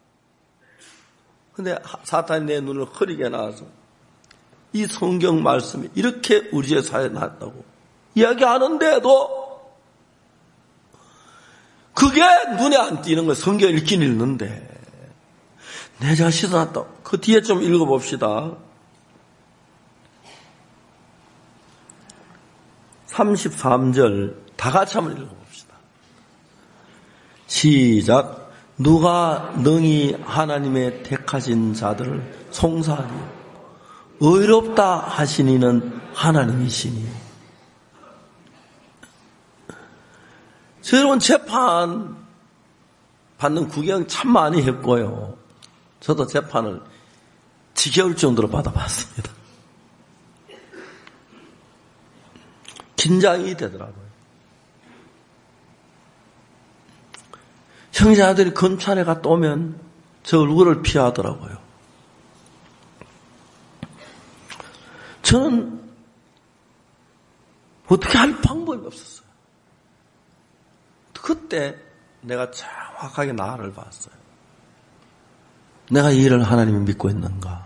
근데 사탄이 내 눈을 흐리게 나와서 이 성경 말씀이 이렇게 우리의 사회에 나왔다고 이야기하는데도 그게 눈에 안 띄는 거예요. 성경 읽긴 읽는데 내가 씻어놨다. 그 뒤에 좀 읽어봅시다. 삼십삼 절 다 같이 한번 읽어봅시다. 시작. 누가 능히 하나님의 택하신 자들을 송사하리요 의롭다 하시니는 하나님이시니. 여러분 재판 받는 구경 참 많이 했고요. 저도 재판을 지겨울 정도로 받아봤습니다. 긴장이 되더라고요. 형제아들이 검찰에 갔다 오면 저 얼굴을 피하더라고요. 저는 어떻게 할 방법이 없었어요. 그때 내가 정확하게 나를 봤어요. 내가 이 일을 하나님이 믿고 있는가?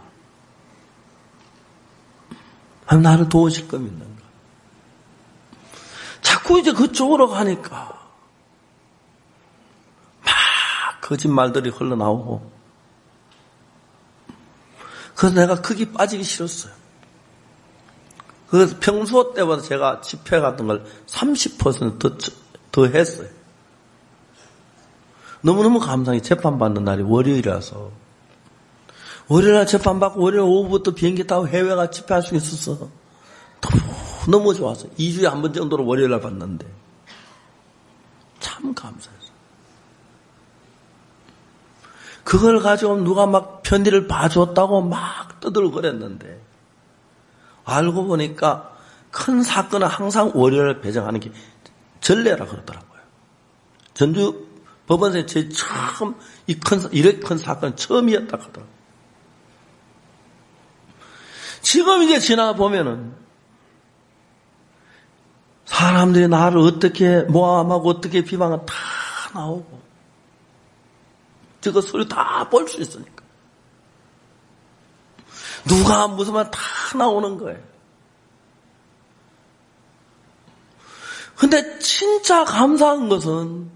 하나님 나를 도우실 거 믿는가? 자꾸 자꾸 이제 그쪽으로 가니까 막 거짓말들이 흘러나오고, 그래서 내가 거기 빠지기 싫었어요. 그래서 평소 때보다 제가 집회 같은 걸 삼십 퍼센트 더, 더 했어요. 너무너무 감사히 재판받는 날이 월요일이라서, 월요일날 재판받고 월요일 오후부터 비행기 타고 해외가 집회할 수 있어서 너무 좋았어요. 이 주에 한 번 정도로 월요일날 봤는데 참 감사했어요. 그걸 가지고 누가 막 편지를 봐줬다고 막 떠들거렸는데, 알고 보니까 큰 사건은 항상 월요일 배정하는 게 전례라 그러더라고요. 전주 법원에서 제일 처음 이 큰, 이렇게 큰 사건은 처음이었다 하더라고요. 지금 이제 지나보면은 사람들이 나를 어떻게 모함하고 어떻게 비방하고 다 나오고, 저거 소리 다 볼 수 있으니까. 누가 무슨 말 다 나오는 거예요. 근데 진짜 감사한 것은,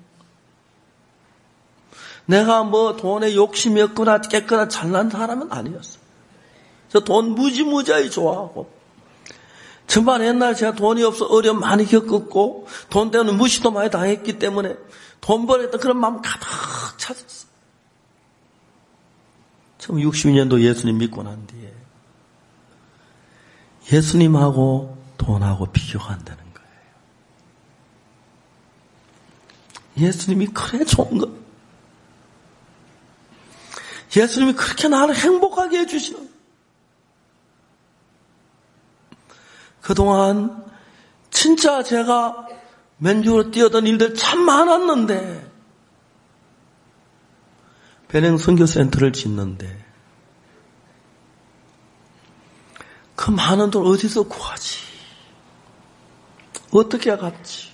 내가 뭐 돈에 욕심이 없거나 깨끗나 잘난 사람은 아니었어요. 저 돈 무지무지하게 좋아하고, 정말 옛날 제가 돈이 없어 어려움 많이 겪었고, 돈 때문에 무시도 많이 당했기 때문에 돈 벌었던 그런 마음 가득 찼었어요. 처음 육십이 년도 예수님 믿고 난 뒤에 예수님하고 돈하고 비교가 안 되는 거예요. 예수님이 그래 좋은 거. 예수님이 그렇게 나를 행복하게 해주시는. 그동안 진짜 제가 맨주로 뛰어던 일들 참 많았는데, 배낭 선교센터를 짓는데 그 많은 돈 어디서 구하지? 어떻게 갔지?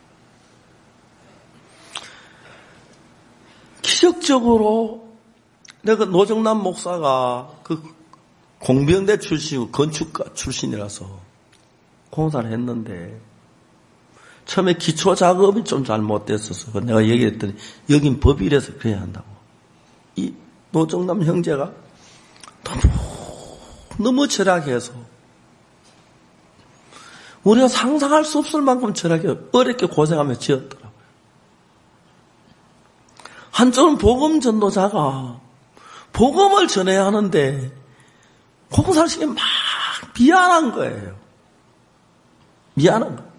기적적으로 내가 노정남 목사가 그 공병대 출신이고 건축가 출신이라서 공사를 했는데, 처음에 기초 작업이 좀 잘못됐어서 내가 얘기했더니 여긴 법이 이래서 그래야 한다고. 이 노정남 형제가 너무 너무 절약해서 우리가 상상할 수 없을 만큼 절약해 어렵게 고생하며 지었더라고요. 한쪽은 복음 전도자가 복음을 전해야 하는데 공사를 시키면 막 미안한 거예요. 미안한 거예요.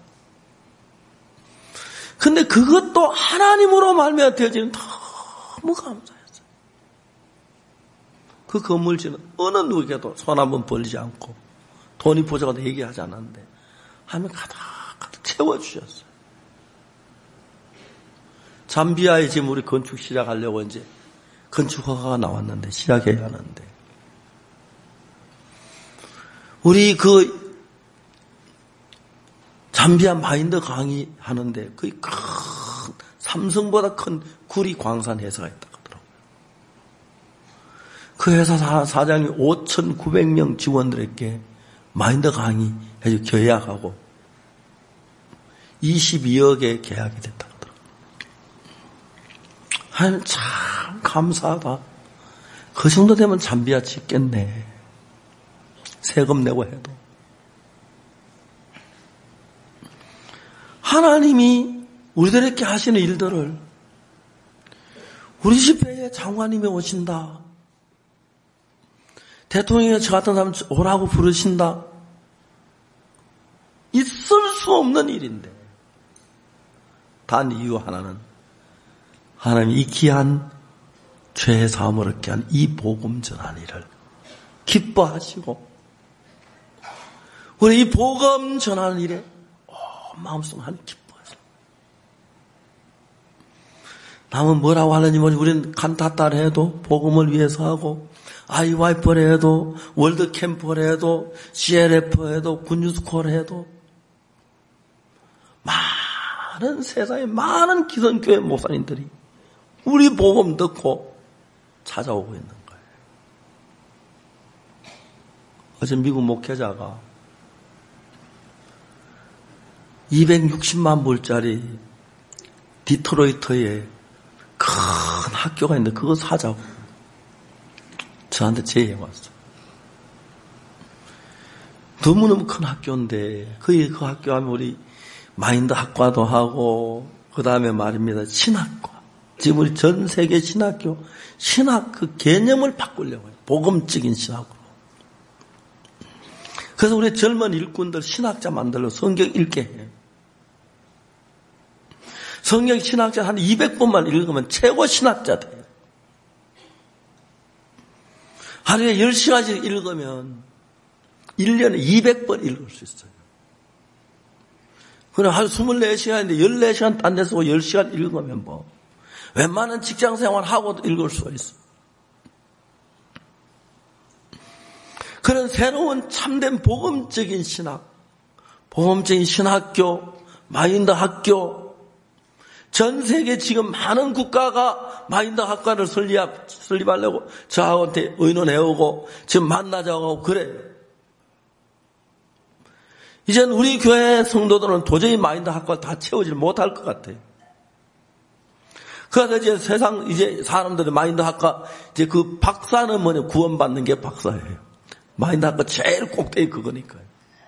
근데 그것도 하나님으로 말미암아 되어지는 너무 감사했어요. 그 건물지는 어느 누구에게도 손 한번 벌리지 않고 돈이 부족하다고 얘기하지 않았는데 하면 가득 가득 채워주셨어요. 잠비아에 지금 우리 건축 시작하려고 이제 건축 허가가 나왔는데 시작해야 하는데, 우리 그 잠비아 마인드 강의 하는데 거의 큰 삼성보다 큰 구리 광산 회사가 있다 그러더라고요. 그 회사 사, 사장이 오천구백 명 직원들에게 마인드 강의 해서 계약하고 이십이억의 계약이 됐다 그러더라고요. 하나님 참 감사하다. 그 정도 되면 잠비아 짓겠네. 세금 내고 해도. 하나님이 우리들에게 하시는 일들을, 우리 집회에 장관님이 오신다, 대통령이 저 같은 사람 오라고 부르신다, 있을 수 없는 일인데, 단 이유 하나는 하나님이 이 귀한 죄 사함을 얻게 한 이 복음 전한 일을 기뻐하시고, 우리 이 복음 전하는 일에 마음속 하나님 기뻐하세요. 남은 뭐라고 하는지 모르지. 우리는 간타따를 해도 복음을 위해서 하고, 아이와이프를 해도, 월드캠프를 해도, 씨엘에프를 해도, 군유스콜을 해도, 많은 세상에 많은 기성교회 목사님들이 우리 복음 듣고 찾아오고 있는 거예요. 어제 미국 목회자가 이백육십만 불짜리 디트로이트에 큰 학교가 있는데 그거 사자고 저한테 제의해왔어. 너무너무 큰 학교인데 거기 그 학교 하면 우리 마인드 학과도 하고 그 다음에 말입니다. 신학과. 지금 우리 전 세계 신학교 신학 그 개념을 바꾸려고 해요. 복음적인 신학으로. 그래서 우리 젊은 일꾼들 신학자 만들러 성경 읽게 해요. 성경 신학자 한 이백 번만 읽으면 최고 신학자 돼요. 하루에 열 시간씩 읽으면 일 년에 이백 번 읽을 수 있어요. 그럼 하루 이십사 시간인데 열네 시간 딴 데서 열 시간 읽으면 뭐 웬만한 직장생활 하고도 읽을 수가 있어. 그런 새로운 참된 복음적인 신학, 복음적인 신학교, 마인드 학교, 전 세계 지금 많은 국가가 마인드 학과를 설립, 설립하려고 저하고한테 의논해오고 지금 만나자고 하고 그래요. 이젠 우리 교회 성도들은 도저히 마인드 학과를 다 채우지 못할 것 같아요. 그래서 이제 세상, 이제 사람들의 마인드 학과, 이제 그 박사는 뭐냐, 구원받는 게 박사예요. 마인드 학과 제일 꼭대기 그거니까요.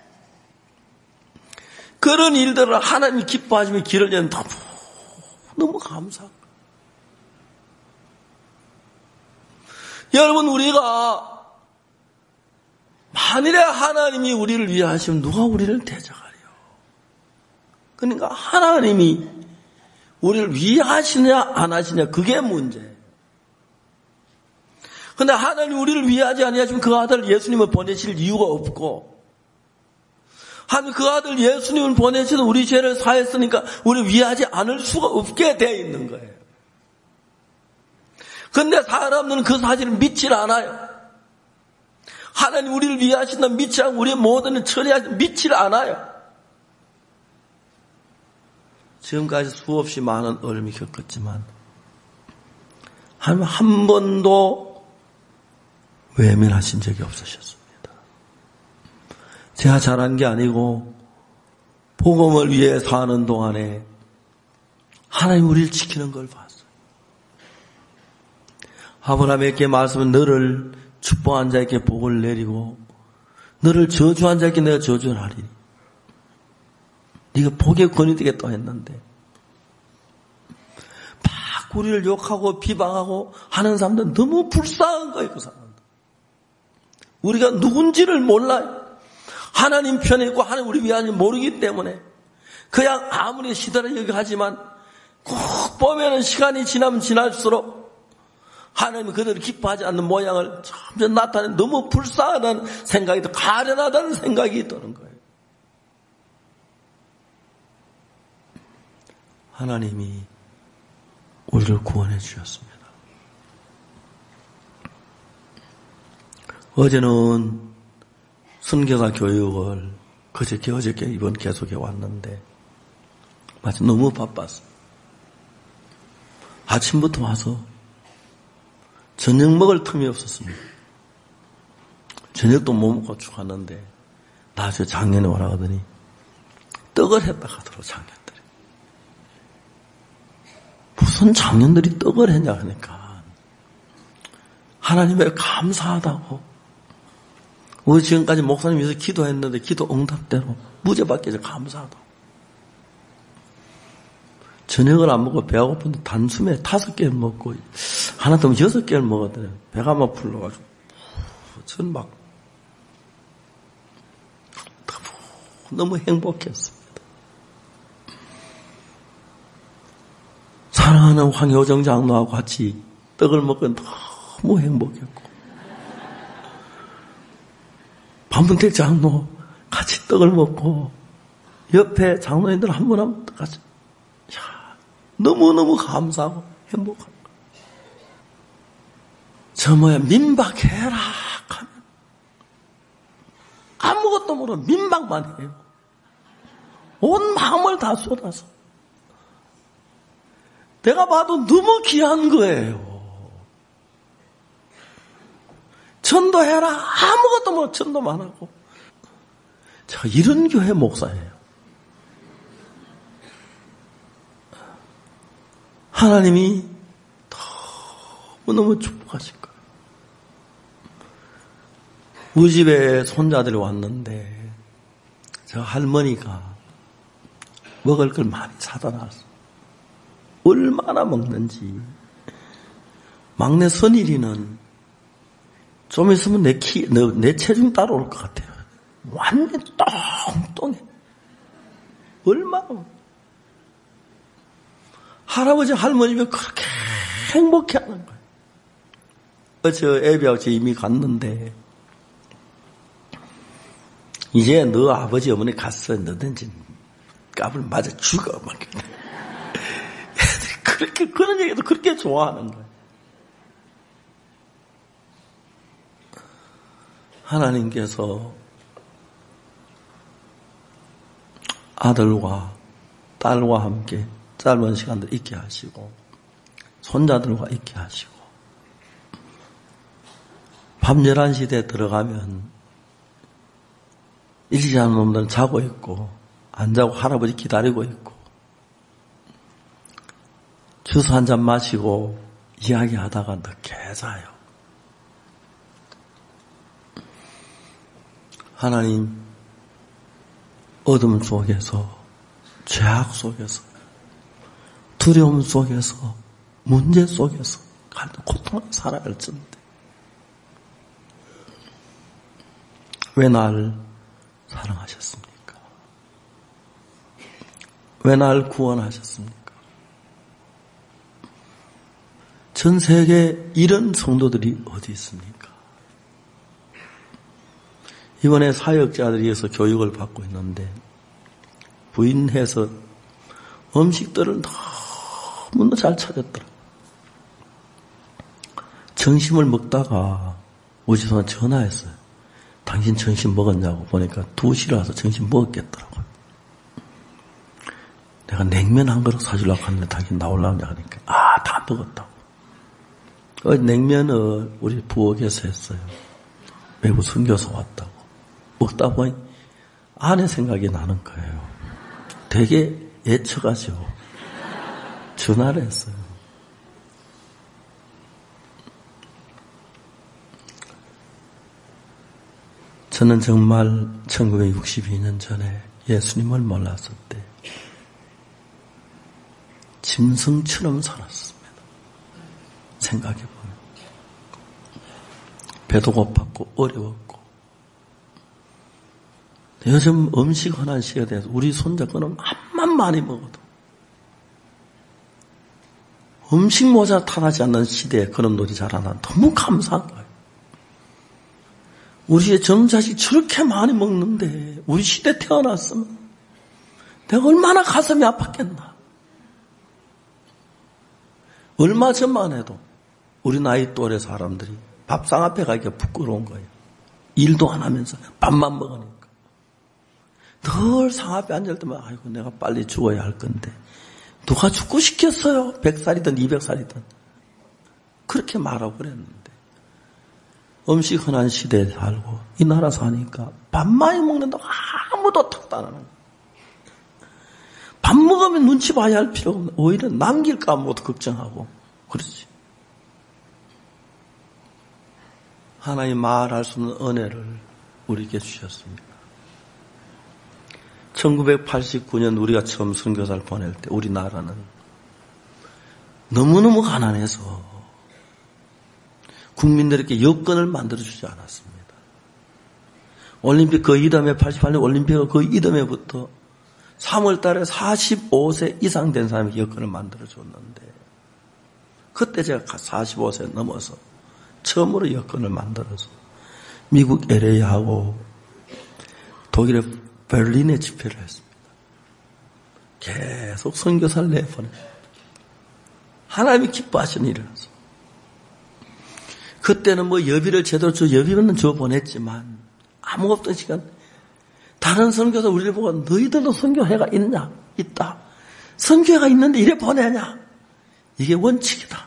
그런 일들을 하나님이 기뻐하시며 길을 여는 다 너무 감사합니다. 여러분, 우리가 만일에 하나님이 우리를 위하시면 누가 우리를 대적하리요? 그러니까 하나님이 우리를 위하시냐 안 하시냐 그게 문제예요. 그런데 하나님이 우리를 위하지 아니하시면 그 아들 예수님을 보내실 이유가 없고, 하나님 그 아들 예수님을 보내셔서 우리 죄를 사했으니까 우리를 위하지 않을 수가 없게 되어 있는 거예요. 그런데 사람들은 그 사실을 믿질 않아요. 하나님 우리를 위하신다면 믿지 않고 우리의 모든 처리하지 믿질 않아요. 지금까지 수없이 많은 어려움이 겪었지만 하나님 한 번도 외면하신 적이 없으셨습니다. 제가 잘한 게 아니고 복음을 위해 사는 동안에 하나님 우리를 지키는 걸 봤어요. 아브라함에게 말씀은 너를 축복한 자에게 복을 내리고 너를 저주한 자에게 내가 저주를 하리니 네가 복의 권이 되겠다 했는데 막 우리를 욕하고 비방하고 하는 사람들은 너무 불쌍한 거예요. 그 사람들. 우리가 누군지를 몰라요. 하나님 편에 있고 하나님 우리 위하는지 모르기 때문에 그냥 아무리 시들어 여기 하지만 꼭 보면은 시간이 지나면 지날수록 하나님이 그들을 기뻐하지 않는 모양을 점점 나타내는 너무 불쌍하다는 생각이 더 가련하다는 생각이 드는 거예요. 하나님이 우리를 구원해 주셨습니다. 어제는 순교사 교육을 그저께 어저께 이번 계속해 왔는데 마치 너무 바빴어요. 아침부터 와서 저녁 먹을 틈이 없었습니다. 저녁도 못 먹고 쭉 왔는데 나중에 작년에 오라 하더니 떡을 했다 하더라고. 작년들이 무슨 작년들이 떡을 했냐 하니까 하나님에 감사하다고. 우리 지금까지 목사님 위해서 기도했는데 기도 응답대로 무죄받게 감사하다고. 저녁을 안 먹고 배가 고픈데 단숨에 다섯 개를 먹고 하나 더 여섯 개를 먹었더니 배가 막 불러가지고 전 막 너무 행복했습니다. 사랑하는 황효정 장로하고 같이 떡을 먹고 너무 행복했고 반문택 장로 같이 떡을 먹고 옆에 장로님들 한 분 한 분 같이 너무너무 감사하고 행복한 거예요. 저 뭐야 민박해라 하면 아무것도 모르고 민박만 해요. 온 마음을 다 쏟아서. 내가 봐도 너무 귀한 거예요. 전도해라 아무것도 모르고 전도만 하고. 제가 이런 교회 목사예요. 하나님이 너무너무 축복하실 거예요. 우리 집에 손자들이 왔는데 저 할머니가 먹을 걸 많이 사다 놨어. 얼마나 먹는지. 막내 선일이는 좀 있으면 내 키, 내, 내 체중 따라올 것 같아요. 완전 똥똥해. 얼마나. 할아버지, 할머니가 그렇게 행복해 하는 거예요. 저 애비하고 저 이미 갔는데, 이제 너 아버지, 어머니 갔어. 너든지 깝을 맞아 죽어. 막. 애들이 그렇게, 그런 얘기도 그렇게 좋아하는 거예요. 하나님께서 아들과 딸과 함께 짧은 시간들 있게 하시고 손자들과 있게 하시고 밤 열한 시대에 들어가면 일찍 자는 놈들은 자고 있고 안 자고 할아버지 기다리고 있고 주스 한 잔 마시고 이야기하다가 늦게 자요. 하나님 어둠 속에서 죄악 속에서 두려움 속에서 문제 속에서 고통을 살아갈지는데 왜 나를 사랑하셨습니까? 왜 나를 구원하셨습니까? 전 세계에 이런 성도들이 어디 있습니까? 이번에 사역자들이어서 교육을 받고 있는데 부인해서 음식들을 너무나 잘 차렸더라. 점심을 먹다가 우리 집에 전화했어요. 당신 점심 먹었냐고 보니까 두 시에 와서 점심 먹었겠더라고요. 내가 냉면 한 그릇 사주려고 하는데 당신 나오려고 하니까 아, 다 먹었다고. 어, 냉면을 우리 부엌에서 했어요. 외국 선교사 왔다고. 먹다 보니 아내 생각이 나는 거예요. 되게 애처가지고 전화를 했어요. 저는 정말 천구백육십이 년 전에 예수님을 몰랐을 때 짐승처럼 살았습니다. 생각해보면 배도 고팠고 어려웠고 요즘 음식 흔한 시에 대해서 우리 손자거는 암만 많이 먹어도 음식 모자 탓하지 않는 시대에 그런 놀이 자라나 너무 감사한 거예요. 우리의 젊자식 저렇게 많이 먹는데 우리 시대 태어났으면 내가 얼마나 가슴이 아팠겠나. 얼마 전만 해도 우리 나이 또래 사람들이 밥상 앞에 가기가 부끄러운 거예요. 일도 안 하면서 밥만 먹으니까. 늘 상 앞에 앉을 때만 아이고 내가 빨리 죽어야 할 건데 누가 죽고 시켰어요. 백 살이든 이백 살이든 그렇게 말하고 그랬는데 음식 흔한 시대에 살고 이 나라 사니까 밥 많이 먹는다고 아무도 탁도 안 하는 거예요. 밥 먹으면 눈치 봐야 할 필요가 없는 오히려 남길까 못 걱정하고 그렇지. 하나님 말할 수 없는 은혜를 우리에게 주셨습니다. 천구백팔십구 년 우리가 처음 선교사를 보낼 때 우리나라는 너무너무 가난해서 국민들에게 여건을 만들어주지 않았습니다. 올림픽 그 이듬해 팔십팔 년 올림픽 그 이듬해부터 삼월 달에 사십오 세 이상 된 사람에게 여건을 만들어줬는데 그때 제가 사십오 세 넘어서 처음으로 여건을 만들어서 미국 엘에이하고 독일의 베를린에 집회를 했습니다. 계속 선교사를 내보냈습니다. 하나님이 기뻐하시는 일이라서. 그때는 뭐 여비를 제대로 줘, 여비는 줘 보냈지만 아무 없던 시간 다른 선교사 우리를 보고 너희들도 선교회가 있냐? 있다. 선교회가 있는데 이래 보내냐? 이게 원칙이다.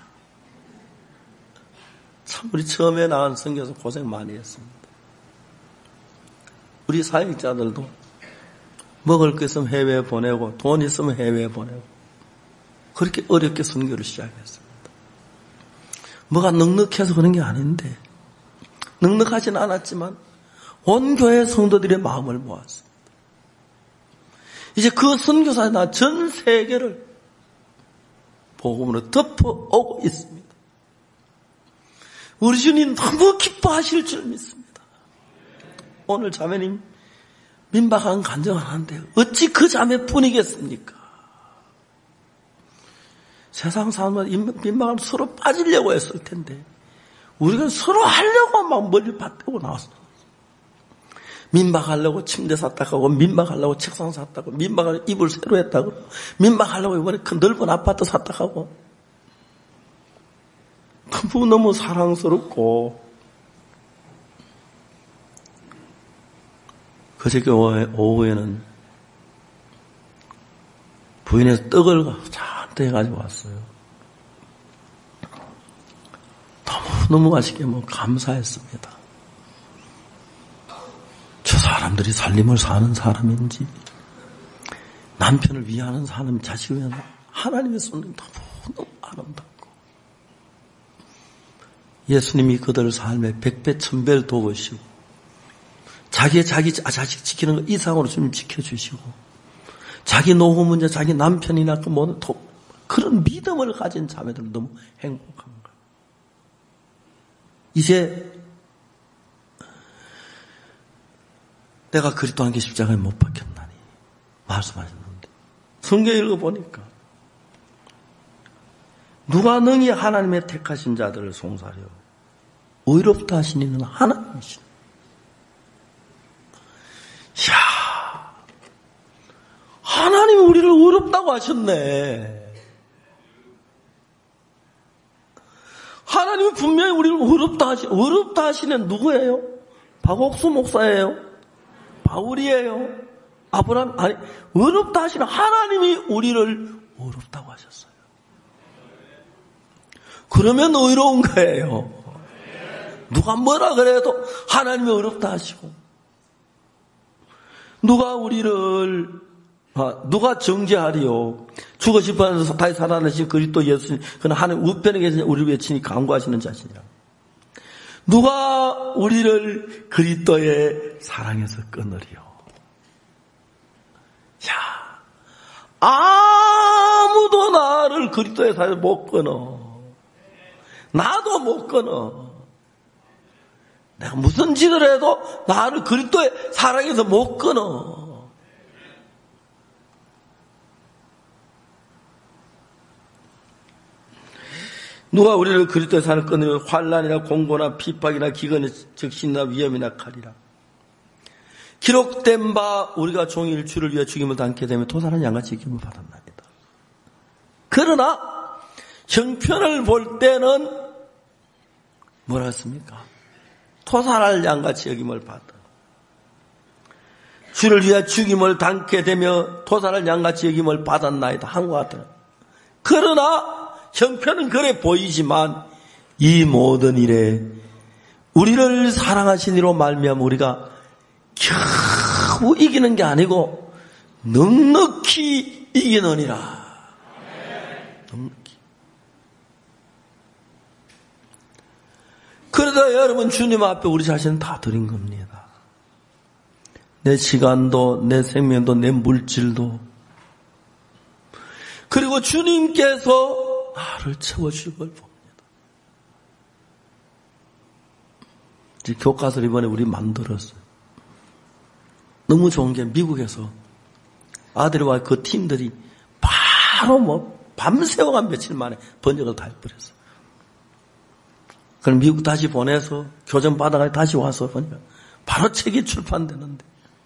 참 우리 처음에 나온 선교사 고생 많이 했습니다. 우리 사역자들도 먹을 거 있으면 해외에 보내고 돈 있으면 해외에 보내고 그렇게 어렵게 선교를 시작했습니다. 뭐가 넉넉해서 그런 게 아닌데, 넉넉하진 않았지만 온 교회 성도들의 마음을 모았습니다. 이제 그 선교사나 전 세계를 복음으로 덮어오고 있습니다. 우리 주님 너무 기뻐하실 줄 믿습니다. 오늘 자매님 민박한 간증을 하는데 어찌 그 자매뿐이겠습니까? 세상 사람은 민박하면 서로 빠지려고 했을 텐데 우리가 서로 하려고 막 머리를 받대고 나왔어요. 민박하려고 침대 샀다고, 민박하려고 책상 샀다고, 민박하려고 이불 새로 했다고, 민박하려고 이번에 큰 넓은 아파트 샀다고. 너무너무 사랑스럽고, 그저께 오후에는 부인에서 떡을 잔뜩 해가지고 왔어요. 너무너무 맛있게 뭐 감사했습니다. 저 사람들이 살림을 사는 사람인지 남편을 위하는 사람, 자식을 위하는 하나님의 손은 너무너무 아름답고 예수님이 그들 삶에 백배 천배를 도우시고 자기의 자기 자식 지키는 것 이상으로 좀 지켜주시고 자기 노후 문제, 자기 남편이나 그 모든 그런 믿음을 가진 자매들 너무 행복한 거예요. 이제 내가 그리스도 안개 십자가에 못 박혔나니 말씀하셨는데 성경 읽어보니까 누가 능히 하나님의 택하신 자들을 송사려 의롭다 하신 이는 하나님이시네. 이야, 하나님이 우리를 의롭다고 하셨네. 하나님이 분명히 우리를 의롭다 하시, 의롭다 하시는 누구예요? 박옥수 목사예요? 바울이에요? 아브라함? 아니, 의롭다 하시는 하나님이 우리를 의롭다고 하셨어요. 그러면 의로운 거예요. 누가 뭐라 그래도 하나님이 의롭다 하시고 누가 우리를 아, 누가 정죄하리요? 죽어 싶어서 다시 살아나신 그리스도 예수님 그는 하나님 우편에 계신 우리를 위해 친히 간구하시는 자신이라. 누가 우리를 그리스도의 사랑에서 끊으리요? 야, 아무도 나를 그리스도의 사랑에서 못 끊어. 나도 못 끊어. 내가 무슨 짓을 해도 나를 그리스도의 사랑에서 못 끊어. 누가 우리를 그리스도의 사랑을 끊으면 환난이나 공고나 핍박이나 기근이나 적신이나 위험이나 칼이라. 기록된 바 우리가 종일 주를 위해 죽임을 당게 되면 도살한 양같이 기름을 받았나이다. 그러나 형편을 볼 때는 뭐라 했습니까? 토살할 양같이 여김을 받아. 주를 위해 죽임을 당게 되며 토살할 양같이 여김을 받았나이다. 한것 같아요. 그러나 형편은 그래 보이지만 이 모든 일에 우리를 사랑하신 이로 말미암아 우리가 겨우 이기는 게 아니고 넉넉히 이기느니라. 넉넉히. 그러다 여러분 주님 앞에 우리 자신은 다 드린 겁니다. 내 시간도 내 생명도 내 물질도 그리고 주님께서 나를 채워주실 걸 봅니다. 이제 교과서를 이번에 우리 만들었어요. 너무 좋은 게 미국에서 아들과 그 팀들이 바로 뭐 밤새워가 며칠 만에 번역을 다 해버렸어요. 그럼 미국 다시 보내서 교정 받아가 다시 와서 보니까 바로 책이 출판되는데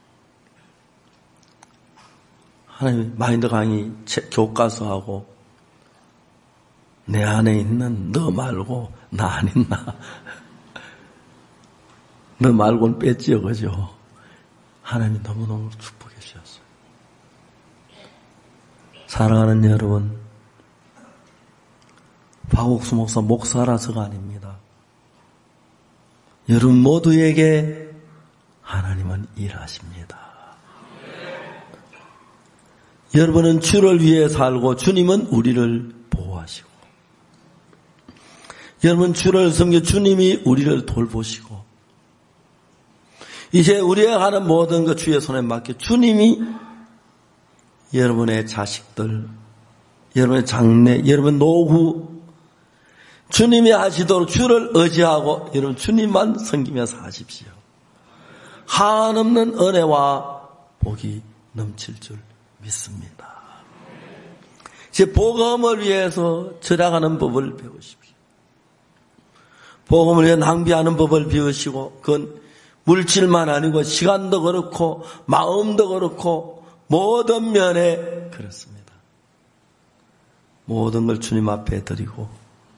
하나님 마인드 강의 교과서하고 내 안에 있는 너 말고 나 안 있나? 너 말고는 뺐지요, 그죠? 하나님이 너무너무 축복해 주셨어요. 사랑하는 여러분, 박옥수 목사 목사라서가 아닙니다. 여러분 모두에게 하나님은 일하십니다. 여러분은 주를 위해 살고 주님은 우리를 보호하시고, 여러분 주를 섬겨 주님이 우리를 돌보시고, 이제 우리가 하는 모든 것 주의 손에 맡겨 주님이 여러분의 자식들, 여러분의 장래, 여러분 노후 주님이 하시도록 주를 의지하고 여러분 주님만 섬기며 사십시오. 한없는 은혜와 복이 넘칠 줄 믿습니다. 이제 복음을 위해서 절약하는 법을 배우십시오. 복음을 위해 낭비하는 법을 배우시고, 그건 물질만 아니고 시간도 그렇고 마음도 그렇고 모든 면에 그렇습니다. 모든 걸 주님 앞에 드리고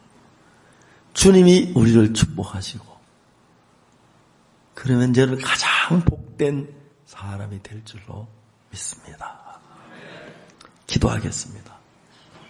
주님이 우리를 축복하시고, 그러면 저는 가장 복된 사람이 될 줄로 믿습니다. 기도하겠습니다.